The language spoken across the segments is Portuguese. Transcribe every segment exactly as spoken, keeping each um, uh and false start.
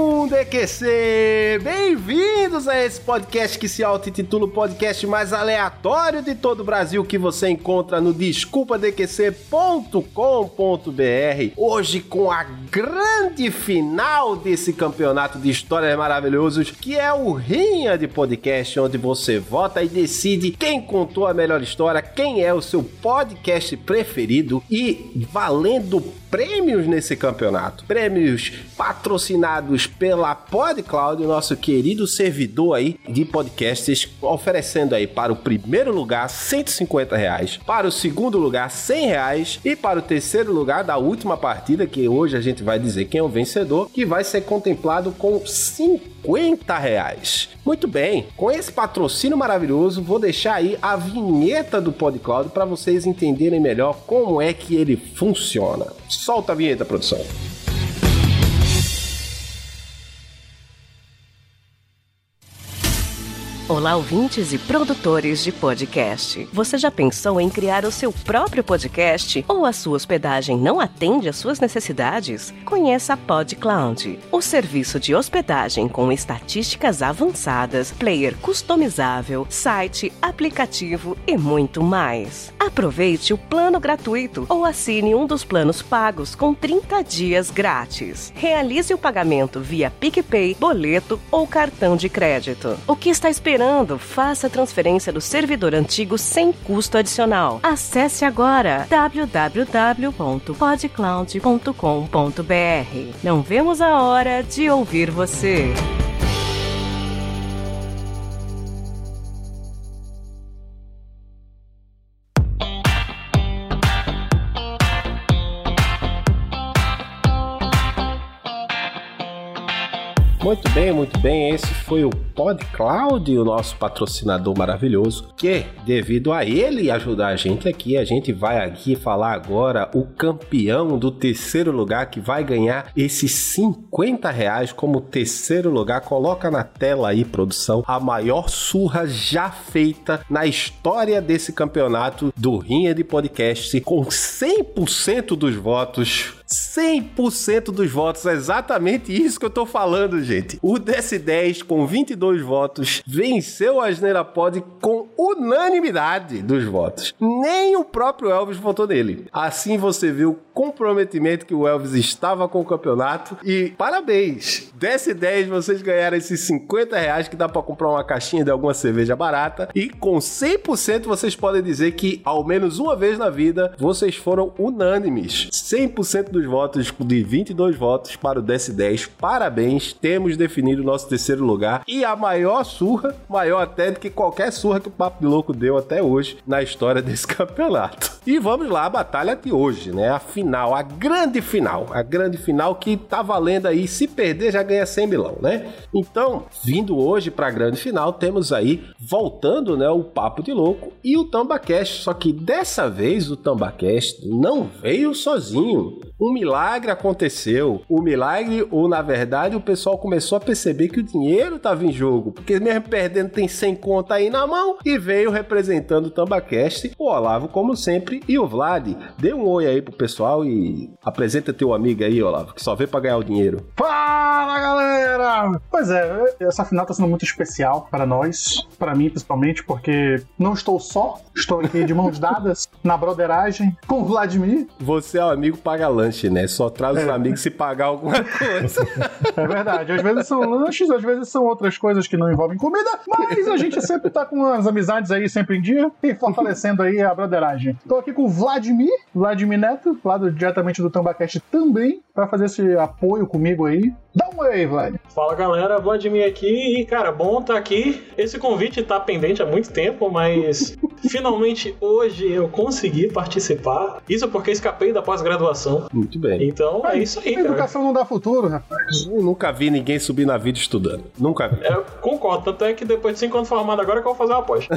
um D Q C! Bem-vindos a esse podcast que se auto-intitula o podcast mais aleatório de todo o Brasil, que você encontra no desculpa d q c ponto com ponto b r. Hoje com a grande final desse campeonato de histórias maravilhosos, que é o Rinha de Podcast, onde você vota e decide quem contou a melhor história, quem é o seu podcast preferido, e valendo prêmios nesse campeonato. Prêmios patrocinados pela PodCloud, nosso querido servidor aí de podcasts, oferecendo aí para o primeiro lugar cento e cinquenta reais, para o segundo lugar cem reais e para o terceiro lugar da última partida, que hoje a gente vai dizer quem é o vencedor, que vai ser contemplado com cinquenta reais. Muito bem, com esse patrocínio maravilhoso, vou deixar aí a vinheta do PodCloud para vocês entenderem melhor como é que ele funciona. Solta a vinheta, produção. Olá, ouvintes e produtores de podcast. Você já pensou em criar o seu próprio podcast? Ou a sua hospedagem não atende às suas necessidades? Conheça a PodCloud, o serviço de hospedagem com estatísticas avançadas, player customizável, site, aplicativo e muito mais. Aproveite o plano gratuito ou assine um dos planos pagos com trinta dias grátis. Realize o pagamento via PicPay, boleto ou cartão de crédito. O que está esperando? Faça a transferência do servidor antigo sem custo adicional. Acesse agora w w w ponto pod cloud ponto com ponto b r. Não vemos a hora de ouvir você. Muito bem, muito bem, esse foi o PodCloud, o nosso patrocinador maravilhoso, que devido a ele ajudar a gente aqui, a gente vai aqui falar agora o campeão do terceiro lugar, que vai ganhar esses cinquenta reais como terceiro lugar. Coloca na tela aí, produção, a maior surra já feita na história desse campeonato do Rinha de Podcast, com cem por cento dos votos. cem por cento dos votos, é exatamente isso que eu tô falando, gente. O D S dez, com vinte e dois votos, venceu a Asneira Pod com unanimidade dos votos. Nem o próprio Elvis votou nele. Assim você viu o comprometimento que o Elvis estava com o campeonato. E parabéns! D S dez, vocês ganharam esses cinquenta reais que dá pra comprar uma caixinha de alguma cerveja barata. E com cem por cento vocês podem dizer que, ao menos uma vez na vida, vocês foram unânimes. cem por cento dos votos, de vinte e dois votos para o D S dez. Parabéns, temos definido o nosso terceiro lugar e a maior surra, maior até do que qualquer surra que o Papo de Louco deu até hoje na história desse campeonato. E vamos lá, a batalha de hoje, né? A final, a grande final, a grande final que tá valendo aí, se perder já ganha cem milão, né? Então, vindo hoje para a grande final, temos aí, voltando, né, o Papo de Louco e o Tambacast, só que dessa vez o Tambacast não veio sozinho. Um milagre aconteceu. O milagre, ou na verdade, o pessoal começou a perceber que o dinheiro estava em jogo, porque mesmo perdendo tem cem conto aí na mão, e veio representando o Tambacast, o Olavo, como sempre, e o Vlad. Dê um oi aí pro pessoal e apresenta teu amigo aí, Olavo, que só veio pra ganhar o dinheiro. Fala, galera! Pois é, essa final tá sendo muito especial para nós, para mim principalmente, porque não estou só, estou aqui de mãos dadas na broderagem com o Vladimir. Você é o amigo paga lanche, né? Só traz é. os amigos se pagar alguma coisa. É verdade, às vezes são lanches, às vezes são outras coisas que não envolvem comida, mas a gente sempre tá com as amizades aí sempre em dia e fortalecendo aí a broderagem. Tô aqui com o Vladimir, Vladimir Neto, lá do, diretamente do Tambacast também, pra fazer esse apoio comigo aí. Dá um oi aí, Vlad. Fala, galera, Vladimir aqui, e cara, bom tá aqui. Esse convite tá pendente há muito tempo, mas finalmente hoje eu consegui participar. Isso porque escapei da pós-graduação. Muito bem. Então é, é isso aí, cara. Educação não dá futuro, rapaz. Eu nunca vi ninguém subir na vida estudando. Nunca vi. É, eu concordo, tanto é que depois de cinco anos formado agora que eu vou fazer uma aposta.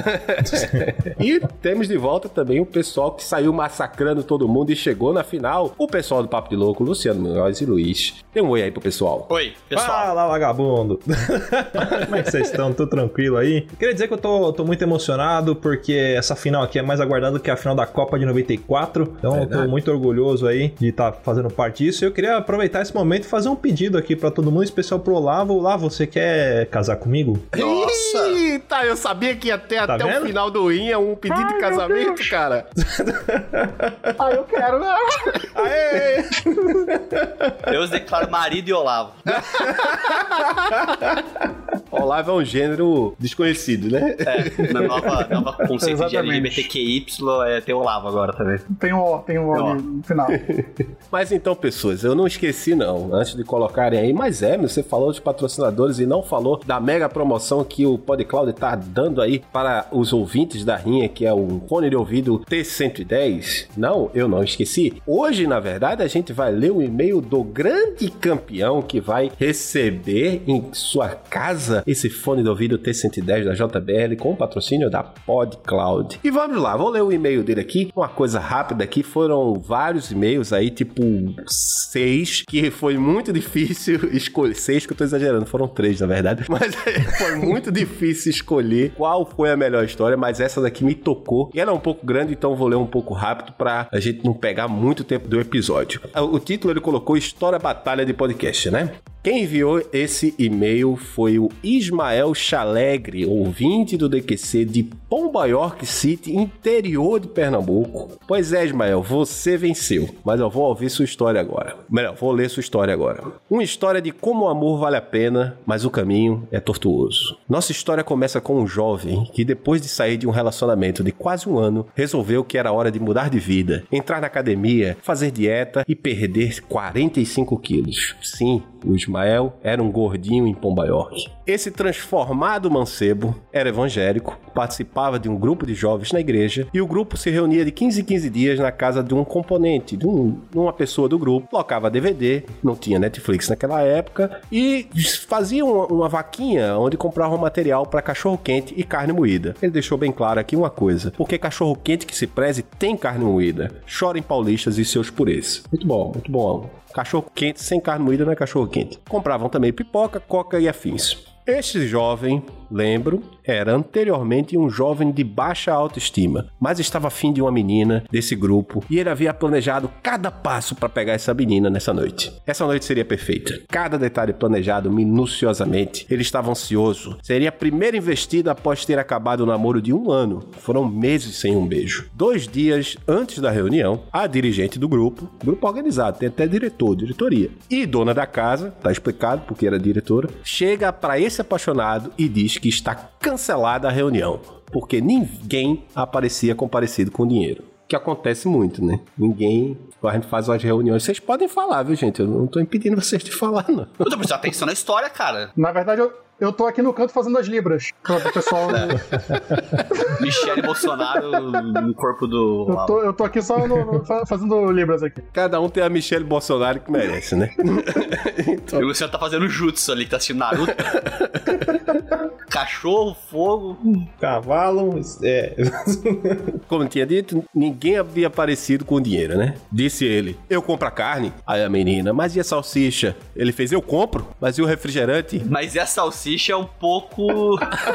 E temos de volta também o pessoal que saiu massacrando todo mundo e chegou na final. O pessoal do Papo de Louco, Luciano Munhoz e Luiz. Dê um oi aí pro pessoal. Oi, pessoal. Fala, vagabundo! Como é que vocês estão? Tudo tranquilo aí? Queria dizer que eu tô, tô muito emocionado, porque essa final aqui é mais aguardada do que a final da Copa de noventa e quatro. Então é, eu tô muito orgulhoso aí de estar tá fazendo parte disso. Eu queria aproveitar esse momento e fazer um pedido aqui pra todo mundo, em especial pro Olavo. Olavo, você quer casar comigo? Nossa! Eita, eu sabia que ia ter tá até vendo? O final do I N A um pedido Ai, de casamento, cara. Ah, eu quero, né? Aê! Deus declara marido e Olavo. Olavo é um gênero desconhecido, né? É, na nova, nova conceito de L G B T Q I é, tem Olavo agora também. Tem um O, tem um O ali no final. Mas então, pessoas, eu não esqueci não, antes de colocarem aí, mas é, você falou de patrocinadores e não falou da mega promoção que o PodCloud tá dando aí para os ouvintes da Rinha, que é o fone de ouvido T cento e dez. Não, eu não esqueci. Hoje, na verdade, a gente vai ler o e-mail do grande campeão que vai receber em sua casa esse fone de ouvido T cento e dez da J B L com o patrocínio da PodCloud. E vamos lá, vou ler o e-mail dele aqui. Uma coisa rápida aqui, foram vários e-mails aí, tipo seis, que foi muito difícil escolher. Seis que eu tô exagerando, foram três na verdade. Mas foi muito difícil escolher qual foi a melhor história, mas essa daqui me tocou. E ela é um pouco grande, então vou ler um pouco rápido pra a gente não pegar muito tempo do episódio. O título ele colocou História Batalha de Podcast, né? Quem enviou esse e-mail foi o Ismael Chalegre, ouvinte do D Q C de Pombayork City, interior de Pernambuco. Pois é, Ismael, você venceu, mas eu vou ouvir sua história agora. Melhor, vou ler sua história agora. Uma história de como o amor vale a pena, mas o caminho é tortuoso. Nossa história começa com um jovem que, depois de sair de um relacionamento de quase um ano, resolveu que era hora de mudar de vida, entrar na academia, fazer dieta e perder quarenta e cinco quilos. Sim, o Ismael era um gordinho em Pombayork. Esse transformado mancebo era evangélico, participava de um grupo de jovens na igreja e o grupo se reunia de quinze em quinze dias na casa de um componente, de, um, de uma pessoa do grupo, colocava D V D, não tinha Netflix naquela época, e fazia uma, uma vaquinha onde compravam material para cachorro-quente e carne moída. Ele deixou bem claro aqui uma coisa, porque cachorro-quente que se preze tem carne moída. Chorem paulistas e seus purês. Muito bom, muito bom. Cachorro quente sem carne moída não é cachorro quente. Compravam também pipoca, coca e afins. Este jovem, lembro, era anteriormente um jovem de baixa autoestima, mas estava afim de uma menina desse grupo e ele havia planejado cada passo para pegar essa menina nessa noite. Essa noite seria perfeita. Cada detalhe planejado minuciosamente. Ele estava ansioso. Seria a primeira investida após ter acabado o namoro de um ano. Foram meses sem um beijo. Dois dias antes da reunião, a dirigente do grupo, grupo organizado, tem até diretor, diretoria, e dona da casa, tá explicado porque era diretora, chega para esse apaixonado e diz que está cancelada a reunião, porque ninguém aparecia comparecido com dinheiro. Que acontece muito, né? Ninguém... A gente faz umas reuniões. Vocês podem falar, viu, gente? Eu não tô impedindo vocês de falar, não. Eu tô prestando atenção na história, cara. Na verdade, eu... Eu tô aqui no canto fazendo as libras. Para o pessoal. É. Michele Bolsonaro no corpo do. Eu tô, eu tô aqui só no, no, fazendo libras aqui. Cada um tem a Michele Bolsonaro que merece, né? Então... E o Luciano tá fazendo jutsu ali, tá assistindo Naruto. Cachorro, fogo, cavalo. É. Como tinha dito, ninguém havia aparecido com dinheiro, né? Disse ele: eu compro a carne. Aí a menina: mas e a salsicha? Ele fez: eu compro. Mas e o refrigerante? Mas e a salsicha? É um pouco...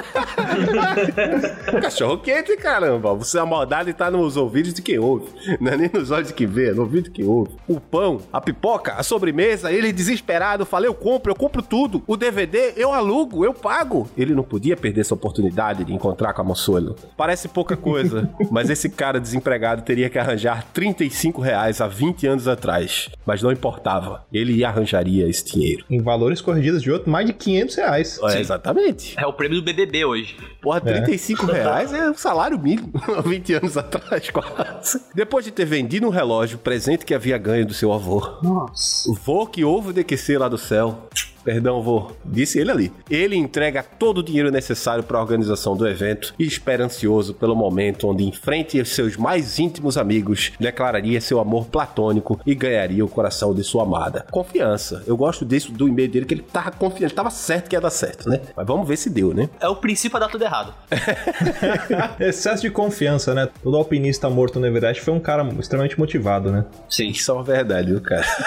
Cachorro quente, caramba. Você, a maldade tá nos ouvidos de quem ouve. Não é nem nos olhos de quem vê, é no ouvido de quem ouve. O pão, a pipoca, a sobremesa, ele desesperado, falei, eu compro, eu compro tudo. O D V D, eu alugo, eu pago. Ele não podia perder essa oportunidade de encontrar com a moçoila. Parece pouca coisa, mas esse cara desempregado teria que arranjar trinta e cinco reais há vinte anos atrás. Mas não importava, ele arranjaria esse dinheiro. Em valores corrigidos de outro, mais de quinhentos reais. É, exatamente. É o prêmio do B B B hoje. Porra, trinta e cinco reais é um salário mínimo. Há vinte anos atrás, quase. Depois de ter vendido um relógio, presente que havia ganho do seu avô. Nossa. O vô que ouve o D Q C lá do céu. Perdão, vô. Disse ele ali. Ele entrega todo o dinheiro necessário para a organização do evento e espera ansioso pelo momento onde, em frente aos seus mais íntimos amigos, declararia seu amor platônico e ganharia o coração de sua amada. Confiança. Eu gosto disso do e-mail dele, que ele tava confiante, ele tava certo que ia dar certo, né? Mas vamos ver se deu, né? É o princípio a dar tudo errado. Excesso de confiança, né? Todo alpinista morto no Everest foi um cara extremamente motivado, né? Sim. Isso é uma verdade, viu, cara?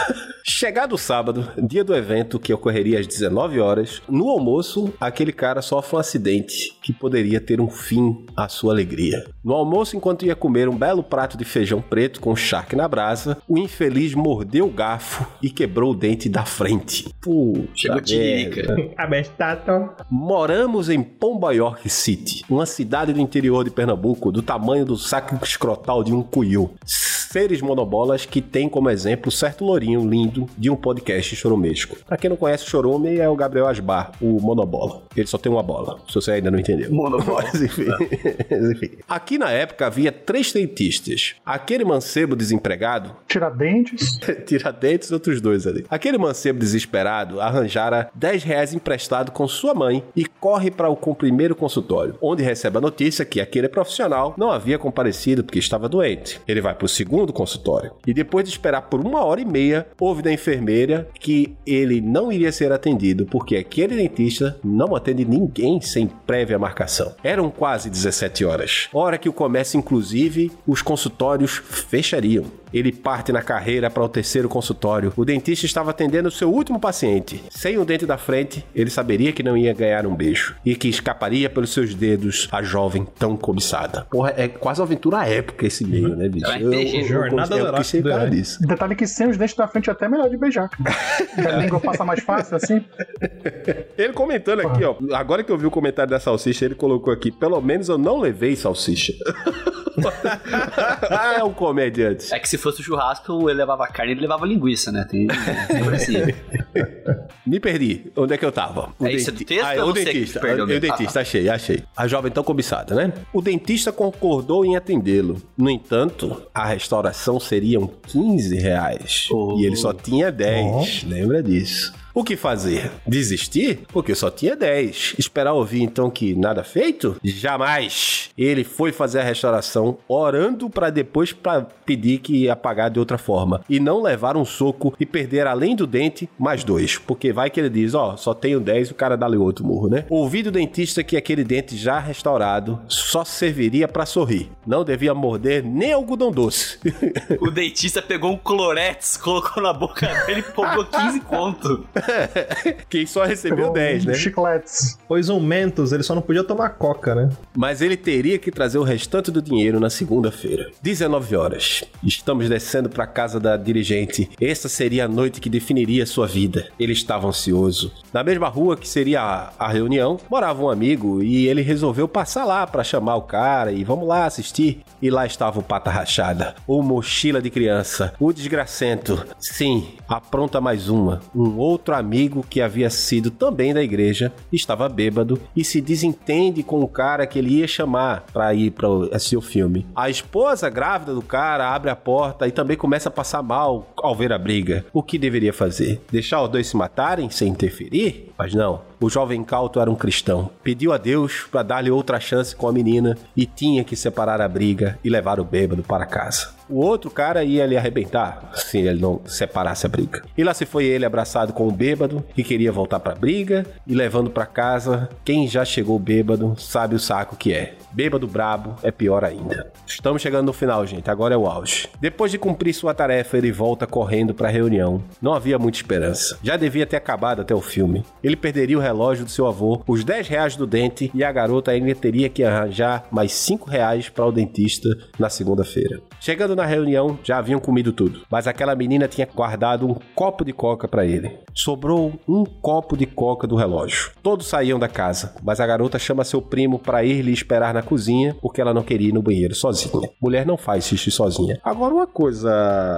Chegado o sábado, dia do evento que ocorreria às dezenove horas, no almoço, aquele cara sofre um acidente que poderia ter um fim à sua alegria. No almoço, enquanto ia comer um belo prato de feijão preto com charque na brasa, o infeliz mordeu o garfo e quebrou o dente da frente. Puta Chegou tirica. Abestato. Moramos em Pombayork City, uma cidade do interior de Pernambuco do tamanho do saco escrotal de um cuiu. Seres monobolas que tem como exemplo certo lourinho lindo de um podcast choromesco. Pra quem não conhece o Chorume, é o Gabriel Asbar, o monobola. Ele só tem uma bola, se você ainda não entendeu. Monobola. Mas enfim. enfim. Aqui na época havia três dentistas. Aquele mancebo desempregado... Tiradentes. Tiradentes, outros dois ali. Aquele mancebo desesperado arranjara dez reais emprestado com sua mãe e corre para o primeiro consultório, onde recebe a notícia que aquele profissional não havia comparecido porque estava doente. Ele vai para o segundo consultório e depois de esperar por uma hora e meia, ouve da enfermeira que ele não iria ser atendido porque aquele dentista não atende ninguém sem prévia marcação. Eram quase dezessete horas, hora que o comércio, inclusive, os consultórios fechariam. Ele parte na carreira para o terceiro consultório. O dentista estava atendendo o seu último paciente. Sem o dente da frente, ele saberia que não ia ganhar um beijo e que escaparia pelos seus dedos a jovem tão cobiçada. Porra, é quase uma aventura épica esse meio, né, bicho? É uma jornada do herói. cara disso. Detalhe que sem os dentes da frente é até melhor de beijar. A língua passa mais fácil assim. Ele comentando aqui, ó. Agora que eu vi o comentário da salsicha, ele colocou aqui: pelo menos eu não levei salsicha. Ah, é um comediante. É que se fosse o churrasco, ele levava carne e ele levava linguiça, né? Tem sempre assim. Me perdi. Onde é que eu tava? O é isso do texto ah, ou o você dentista. que perdeu O mesmo? dentista, achei, achei. A jovem tão cobiçada, né? O dentista concordou em atendê-lo. No entanto, a restauração seriam quinze reais. Oh. E ele só tinha dez. Oh. Lembra disso? O que fazer? Desistir? Porque só tinha dez. Esperar ouvir então que nada feito? Jamais. Ele foi fazer a restauração orando para depois pra pedir que ia pagar de outra forma. E não levar um soco e perder além do dente mais dois. Porque vai que ele diz, ó, oh, só tenho dez e o cara dá-lhe outro murro, né? Ouvi do dentista que aquele dente já restaurado só serviria para sorrir. Não devia morder nem algodão doce. O dentista pegou um Clorex, colocou na boca dele e pagou quinze conto. Quem só recebeu dez, né? Chicletes. Pois um Mentos, ele só não podia tomar coca, né? Mas ele teria que trazer o restante do dinheiro na segunda-feira. dezenove horas. Estamos descendo para a casa da dirigente. Essa seria a noite que definiria sua vida. Ele estava ansioso. Na mesma rua que seria a, a reunião, morava um amigo e ele resolveu passar lá para chamar o cara e vamos lá assistir. E lá estava o Pata Rachada, o mochila de criança, o desgracento. Sim, apronta mais uma. Um outro amigo que havia sido também da igreja, estava bêbado e se desentende com o cara que ele ia chamar para ir para assistir o filme. A esposa grávida do cara abre a porta e também começa a passar mal ao ver a briga. O que deveria fazer? Deixar os dois se matarem sem interferir? Mas não. O jovem incauto era um cristão. Pediu a Deus para dar-lhe outra chance com a menina e tinha que separar a briga e levar o bêbado para casa. O outro cara ia lhe arrebentar se ele não separasse a briga. E lá se foi ele abraçado com o bêbado que queria voltar pra briga e levando pra casa. Quem já chegou bêbado sabe o saco que é. Bêbado brabo é pior ainda. Estamos chegando no final, gente. Agora é o auge. Depois de cumprir sua tarefa, ele volta correndo pra reunião. Não havia muita esperança. Já devia ter acabado até o filme. Ele perderia o relógio do seu avô, os dez reais do dente e a garota ainda teria que arranjar mais cinco reais para o dentista na segunda-feira. Chegando na reunião, já haviam comido tudo, mas aquela menina tinha guardado um copo de coca para ele. Sobrou um copo de coca do relógio. Todos saíam da casa, mas a garota chama seu primo para ir lhe esperar na cozinha, porque ela não queria ir no banheiro sozinha. Mulher não faz xixi sozinha. Agora uma coisa,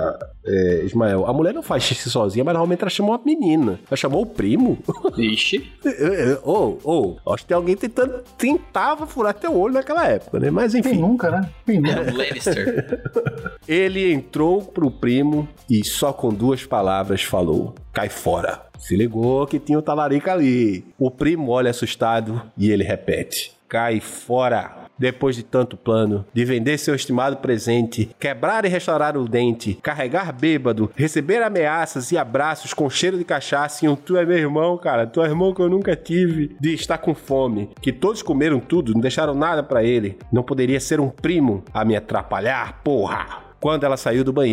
é, Ismael, a mulher não faz xixi sozinha, mas normalmente ela chamou a menina. Ela chamou o primo. Ixi. Ou, ou, acho que tem alguém tentando, tentava furar teu olho naquela época, né? Mas enfim. Quem nunca, né? Quem nunca. Era o Lannister. Ele entrou pro primo e só com duas palavras falou: cai fora. Se ligou que tinha o talarica ali. O primo olha assustado e ele repete: cai fora. Depois de tanto plano, de vender seu estimado presente, quebrar e restaurar o dente, carregar bêbado, receber ameaças e abraços com cheiro de cachaça e um tu é meu irmão, cara, tu é irmão que eu nunca tive, de estar com fome, que todos comeram tudo, não deixaram nada pra ele, não poderia ser um primo a me atrapalhar, porra! Quando ela saiu do banheiro,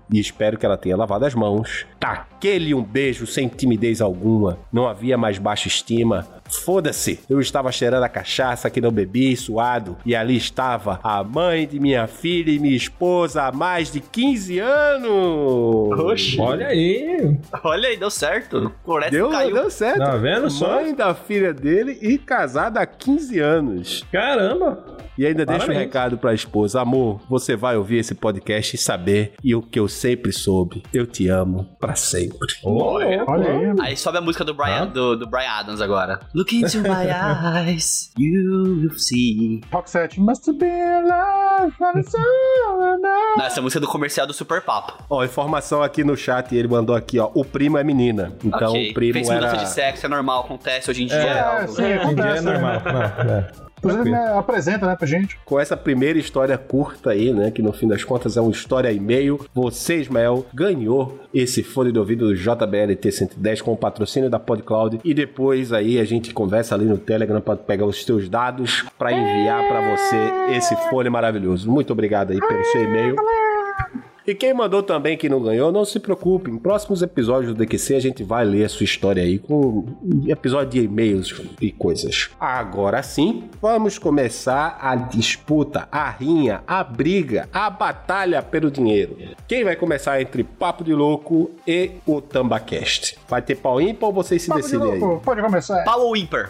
e espero que ela tenha lavado as mãos. Taquei-lhe um beijo sem timidez alguma. Não havia mais baixa estima. Foda-se, eu estava cheirando a cachaça que não bebi, suado, e ali estava a mãe de minha filha e minha esposa há mais de quinze anos. Oxi. Olha aí. Olha aí, deu certo. O Clorete deu, caiu. Deu certo. Tá vendo só? Mãe da filha dele e casada há quinze anos. Caramba. E ainda Parabéns. deixa um recado pra esposa. Amor, você vai ouvir esse podcast e saber, e o que eu sempre soube, eu te amo pra sempre. Olha, Olha aí. Aí sobe a música do Brian, Ah. do, do Brian Adams agora. Look into my eyes, you see. Roxette, must be alive, and it's all I know. Não, essa música é do comercial do Super Papo. Ó, informação aqui no chat, ele mandou aqui, ó, o primo é menina. Então Ok. o primo Fez era... mudança de sexo, é normal, acontece hoje em dia. É, É, sim, Hoje em dia é acontece. normal. Não, é. Inclusive, Tranquilo. né, apresenta, né, pra gente. Com essa primeira história curta aí, né, que no fim das contas é uma história e meio, você, Ismael, ganhou esse fone de ouvido do J B L T cento e dez com o patrocínio da PodCloud, e depois aí a gente conversa ali no Telegram para pegar os teus dados para enviar para você esse fone maravilhoso. Muito obrigado aí pelo seu e-mail. E quem mandou também que não ganhou, não se preocupe. Em próximos episódios do D Q C a gente vai ler a sua história aí com episódio de e-mails e coisas. Agora sim, vamos começar a disputa, a rinha, a briga, a batalha pelo dinheiro. Quem vai começar entre Papo de Louco e o TambaCast? Vai ter pau ímpar ou vocês se Papo de decidem aí? louco, pode começar. Paulo Ímpar.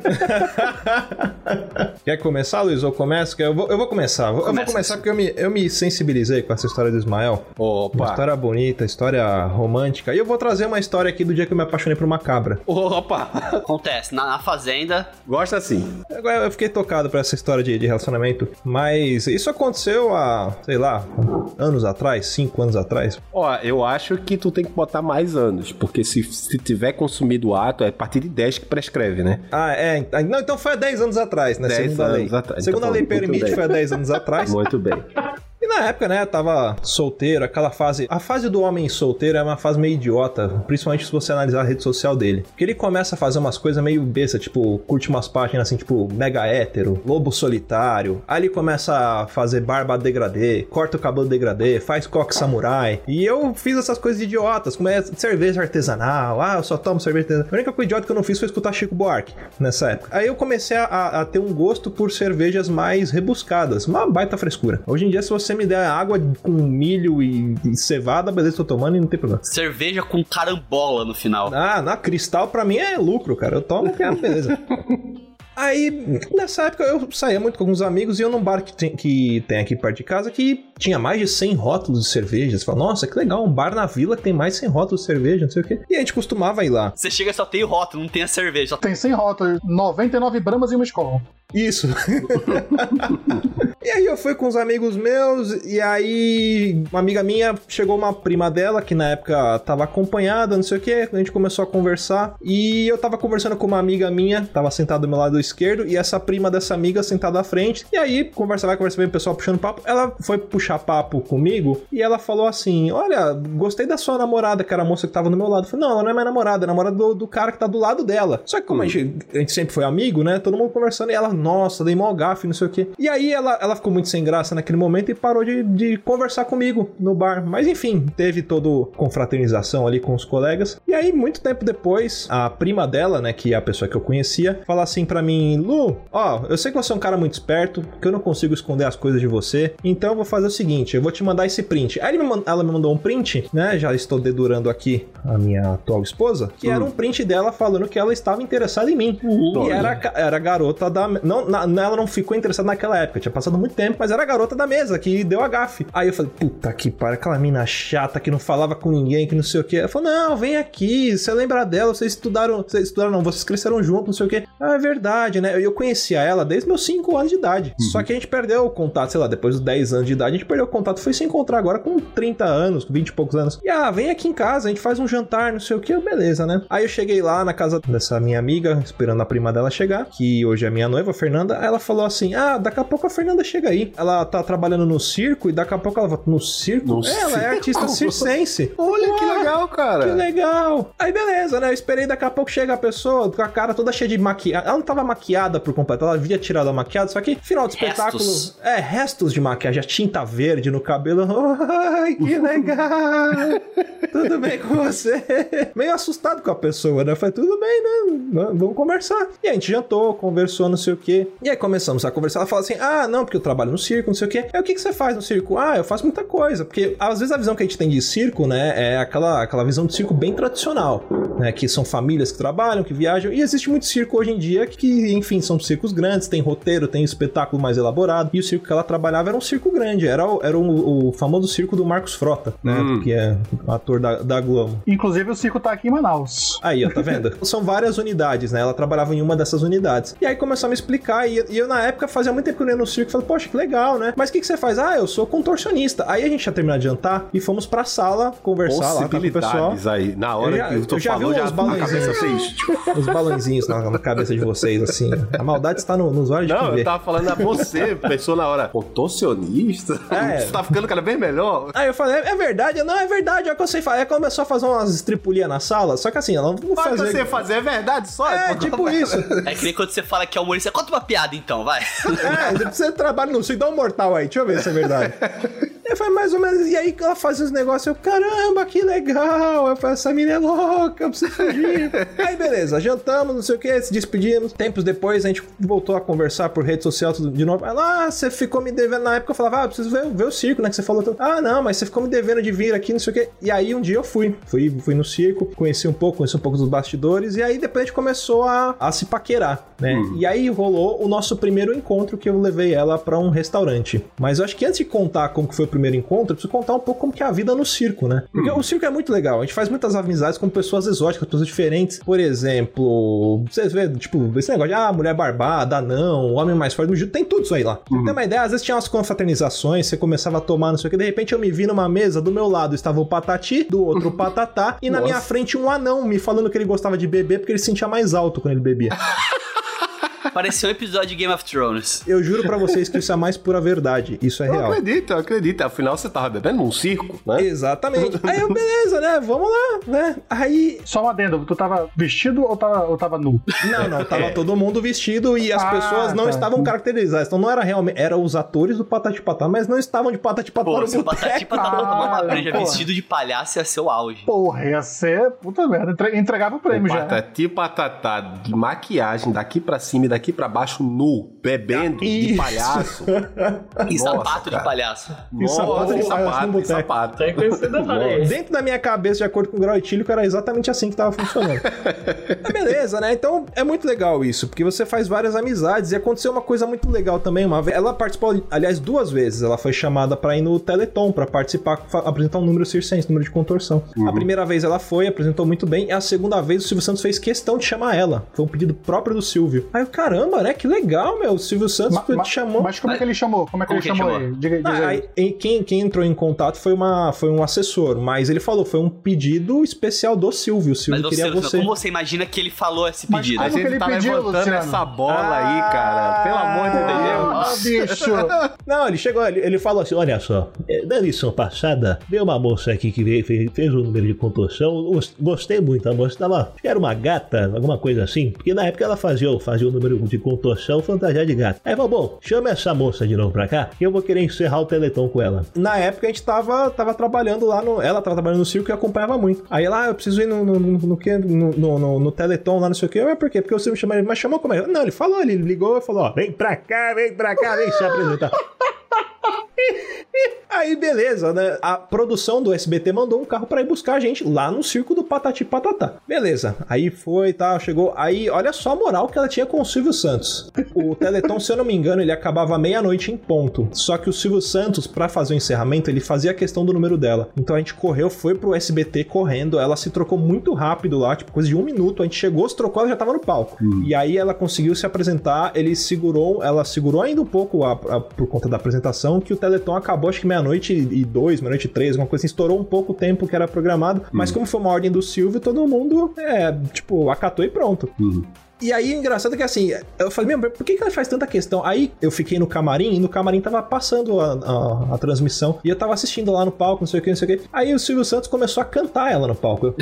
Quer começar, Luiz? Eu começo? Eu vou, eu vou começar. Eu vou Começa. começar porque eu me, eu me sensibilizei com essa história do Ismael. Uma Opa! história bonita, história romântica. E eu vou trazer uma história aqui do dia que eu me apaixonei por uma cabra. Opa! Acontece, na, na fazenda. Gosta assim. Agora eu fiquei tocado por essa história de, de relacionamento. Mas isso aconteceu há, sei lá, anos atrás, cinco anos atrás. Ó, eu acho que tu tem que botar mais anos, porque se, se tiver consumido o ato, é a partir de dez que prescreve, né? Ah, é. Não, então foi há dez anos atrás, né? dez Segunda lei. anos atrás. Segunda Então, lei muito permite, bem. foi há dez anos atrás. Muito bem. E na época, né, eu tava solteiro, aquela fase... A fase do homem solteiro é uma fase meio idiota, principalmente se você analisar a rede social dele. Porque ele começa a fazer umas coisas meio besta, tipo, curte umas páginas assim, tipo, mega hétero, lobo solitário. Aí ele começa a fazer barba degradê, corta o cabelo degradê, faz coque samurai. E eu fiz essas coisas idiotas, como é cerveja artesanal, ah, eu só tomo cerveja artesanal. A única coisa idiota que eu não fiz foi escutar Chico Buarque nessa época. Aí eu comecei a, a ter um gosto por cervejas mais rebuscadas, uma baita frescura. Hoje em dia, se você me der água com milho e, e cevada, beleza, tô tomando e não tem problema. Cerveja com carambola no final. Ah, na Cristal pra mim é lucro, cara. Eu tomo que é beleza. Aí, nessa época, eu saía muito com alguns amigos e eu num bar que tem, que tem aqui perto de casa que tinha mais de cem rótulos de cerveja. Você fala, nossa, que legal, um bar na vila que tem mais de cem rótulos de cerveja, não sei o quê. E a gente costumava ir lá. Você chega e só tem o rótulo, não tem a cerveja. Só... Tem cem rótulos, noventa e nove bramas e uma escola. Isso. E aí eu fui com os amigos meus, e aí uma amiga minha, chegou uma prima dela, que na época tava acompanhada, não sei o que, a gente começou a conversar, e eu tava conversando com uma amiga minha, tava sentada do meu lado esquerdo, e essa prima dessa amiga sentada à frente, e aí, conversa vai, conversa bem, o pessoal puxando papo, ela foi puxar papo comigo, e ela falou assim, olha, gostei da sua namorada, que era a moça que tava do meu lado. Eu falei, não, ela não é minha namorada, é namorada do, do cara que tá do lado dela. Só que como a gente, a gente sempre foi amigo, né, todo mundo conversando, e ela, nossa, dei mó gafe, não sei o que. E aí ela, ela ficou muito sem graça naquele momento e parou de, de conversar comigo no bar. Mas enfim, teve toda confraternização ali com os colegas. E aí, muito tempo depois, a prima dela, né, que é a pessoa que eu conhecia, fala assim pra mim, Lu, ó, eu sei que você é um cara muito esperto, que eu não consigo esconder as coisas de você, então eu vou fazer o seguinte, eu vou te mandar esse print. Aí ele me mand- ela me mandou um print, né, já estou dedurando aqui a minha atual esposa, que hum. era um print dela falando que ela estava interessada em mim. Uhum. E era, era a garota da... Não, na, ela não ficou interessada naquela época, tinha passado muito tempo, mas era a garota da mesa que deu a gafe. Aí eu falei, puta que pariu, aquela mina chata que não falava com ninguém, que não sei o que. Ela falou, não, vem aqui, você lembra dela, vocês estudaram, vocês estudaram não, vocês cresceram juntos, não sei o que. Ah, é verdade, né? Eu conhecia ela desde meus cinco anos de idade. Uhum. Só que a gente perdeu o contato, sei lá, depois dos dez anos de idade, a gente perdeu o contato, foi se encontrar agora com trinta anos, com vinte e poucos anos. E ah, vem aqui em casa, a gente faz um jantar, não sei o que, beleza, né? Aí eu cheguei lá na casa dessa minha amiga, esperando a prima dela chegar, que hoje é minha noiva, a Fernanda. Ela falou assim, ah, daqui a pouco a Fernanda chega aí. Ela tá trabalhando no circo e daqui a pouco ela vai no circo. No é, ela circo? é artista circense. Olha que legal. legal, cara. Que legal. Aí beleza, né? Eu esperei, daqui a pouco chega a pessoa com a cara toda cheia de maquiagem. Ela não tava maquiada por completo, ela havia tirado a maquiagem, só que final do espetáculo... Restos. É, restos de maquiagem, a tinta verde no cabelo. Ai, que legal. Tudo bem com você? Meio assustado com a pessoa, né? Eu falei, tudo bem, né? Vamos conversar. E a gente jantou, conversou, não sei o quê. E aí começamos a conversar. Ela fala assim, ah, não, porque eu trabalho no circo, não sei o quê. Aí o que, que você faz no circo? Ah, eu faço muita coisa. Porque às vezes a visão que a gente tem de circo, né, é aquela, aquela visão de circo bem tradicional, né? Que são famílias que trabalham, que viajam. E existe muito circo hoje em dia que, enfim, são circos grandes, tem roteiro, tem espetáculo mais elaborado. E o circo que ela trabalhava era um circo grande. Era, era o, o famoso circo do Marcos Frota, né? Hum. Que é o ator da, da Globo. Inclusive o circo tá aqui em Manaus. Aí, ó, tá vendo? São várias unidades, né? Ela trabalhava em uma dessas unidades. E aí começou a me explicar. E, e eu, na época, fazia muito tempo que eu ia no circo. Falei, poxa, que legal, né? Mas o que, que você faz? Ah, eu sou contorcionista. Aí a gente ia terminar de jantar e fomos pra sala conversar lá com o pessoal. Aí, na hora eu já, que eu tô eu já falando, já os balãozinhos, os balãozinhos na, na cabeça de vocês, assim. A maldade está no, nos olhos de quem vê. Não, eu tava falando a você, pensou na hora, contorcionista? É. Você tá ficando cada vez melhor? Aí eu falei, é, é verdade? Não, é verdade, é o que eu sei fazer. Aí começou a fazer umas estripulias na sala, só que assim, ela não fazia... fazia... você fazer é verdade só? É, tipo isso. É que nem quando você fala que é humorista, conta uma piada então, vai. É, você trabalha no circo, dá um mortal aí, deixa eu ver se é verdade. Eu falei, mais ou menos, e aí ela fazia os negócios, eu, caramba, que legal. Eu falei, essa menina é louca, eu preciso fugir. Aí beleza, jantamos, não sei o que, se despedimos. Tempos depois a gente voltou a conversar por rede social tudo de novo. Ela, ah, você ficou me devendo. Na época eu falava, ah, eu preciso ver, ver o circo, né, que você falou tudo. Ah, não, mas você ficou me devendo de vir aqui, não sei o que. E aí um dia eu fui, fui, fui no circo, conheci um pouco, conheci um pouco dos bastidores, e aí depois a gente começou a, a se paquerar, né. Hum. E aí rolou o nosso primeiro encontro, que eu levei ela pra um restaurante. Mas eu acho que antes de contar como que foi o primeiro encontro, eu preciso contar um pouco como que é a vida no circo, né? Porque hum. o circo é muito legal, a gente faz muitas amizades com pessoas exóticas, pessoas diferentes. Por exemplo, vocês vê, tipo, esse negócio de, ah, mulher barbada, não, homem mais forte, no Egito, tem tudo isso aí lá. Hum. Tem uma ideia, às vezes tinha umas confraternizações, você começava a tomar, não sei o que, de repente eu me vi numa mesa, do meu lado estava o Patati, do outro o Patatá, e na Nossa. minha frente um anão me falando que ele gostava de beber porque ele se sentia mais alto quando ele bebia. Pareceu um episódio de Game of Thrones. Eu juro pra vocês que isso é a mais pura verdade. Isso é eu real. Eu acredito, eu acredito. Afinal, você tava bebendo num circo, né? Exatamente. Aí eu, beleza, né? Vamos lá, né? Aí... Só um adendo, tu tava vestido ou tava, ou tava nu? Não, não. Tava é. todo mundo vestido e as ah, pessoas não tá. estavam caracterizadas. Então não era realmente... Eram os atores do Patati Patá, mas não estavam de Patati Patá no se o Patati Patá pra tomar uma franja vestido de palhaço ia ser o auge. Porra, ia ser... Puta merda. Entregava o prêmio o já. Patati Patatá de maquiagem daqui pra cima e daqui pra baixo nu, bebendo Isso. de palhaço. E Nossa, sapato cara. de palhaço. E Nossa, sapato de sapato, e sapato. Tem conhecido mais. Dentro da minha cabeça, de acordo com o grau etílico, era exatamente assim que tava funcionando. É beleza, né? Então é muito legal isso, porque você faz várias amizades e aconteceu uma coisa muito legal também. Uma vez, ela participou, aliás, duas vezes. Ela foi chamada pra ir no Teleton, pra participar, apresentar um número circense, número de contorção. Uhum. A primeira vez ela foi, apresentou muito bem. E a segunda vez o Silvio Santos fez questão de chamar ela. Foi um pedido próprio do Silvio. Aí eu, caramba, né? Que legal, meu. O Silvio Santos ma, ma, te chamou. Mas como é que ele chamou? Como é que como ele chamou? Ele? Diga, diga ah, aí. Quem, quem entrou em contato foi, uma, foi um assessor, mas ele falou, foi um pedido especial do Silvio. O Silvio mas queria Silvio, você. Como você imagina que ele falou esse pedido? Mas a gente tá pediu, levantando Luciano? essa bola ah, aí, cara. Pelo amor de Deus. Ah, bicho. Não, ele chegou, ele, ele falou assim, olha só, na lição passada, veio uma moça aqui que veio, fez, fez um número de contorção, gostei muito, a moça tava, era uma gata, alguma coisa assim, porque na época ela fazia, fazia um número de contorção fantasiada de gato. Aí falou, bom, chama essa moça de novo pra cá, que eu vou querer encerrar o Teleton com ela. Na época a gente tava, tava trabalhando lá no, ela tava trabalhando no circo e acompanhava muito. Aí ela, ah, eu preciso ir no, no, no, no, no, no, no, no Teleton lá, não sei o que. Mas por quê? Porque o Silvio chamou ele, mas chamou como é? Não, ele falou, ele ligou e falou, ó, vem pra cá, vem pra cá, vem se apresentar. Aí beleza, né? A produção do S B T mandou um carro pra ir buscar a gente lá no circo do Patati Patatá. Beleza, aí foi e tal, chegou. Aí olha só a moral que ela tinha com o Silvio Santos. O Teleton, se eu não me engano, ele acabava meia-noite em ponto. Só que o Silvio Santos, pra fazer o encerramento, ele fazia a questão do número dela. Então a gente correu, foi pro S B T correndo. Ela se trocou muito rápido lá, tipo coisa de um minuto. A gente chegou, se trocou, ela já tava no palco. Hum. E aí ela conseguiu se apresentar. Ele segurou, ela segurou ainda um pouco a, a, por conta da apresentação, que o Teleton acabou, acho que meia-noite e dois, meia-noite e três, alguma coisa assim, estourou um pouco o tempo que era programado, uhum. mas como foi uma ordem do Silvio, todo mundo, é, tipo, acatou e pronto. Uhum. E aí, o engraçado é que assim, eu falei, meu, por que, que ela faz tanta questão? Aí eu fiquei no camarim, e no camarim tava passando a, a, a transmissão, e eu tava assistindo lá no palco, não sei o que, não sei o que. Aí o Silvio Santos começou a cantar ela no palco. Eu,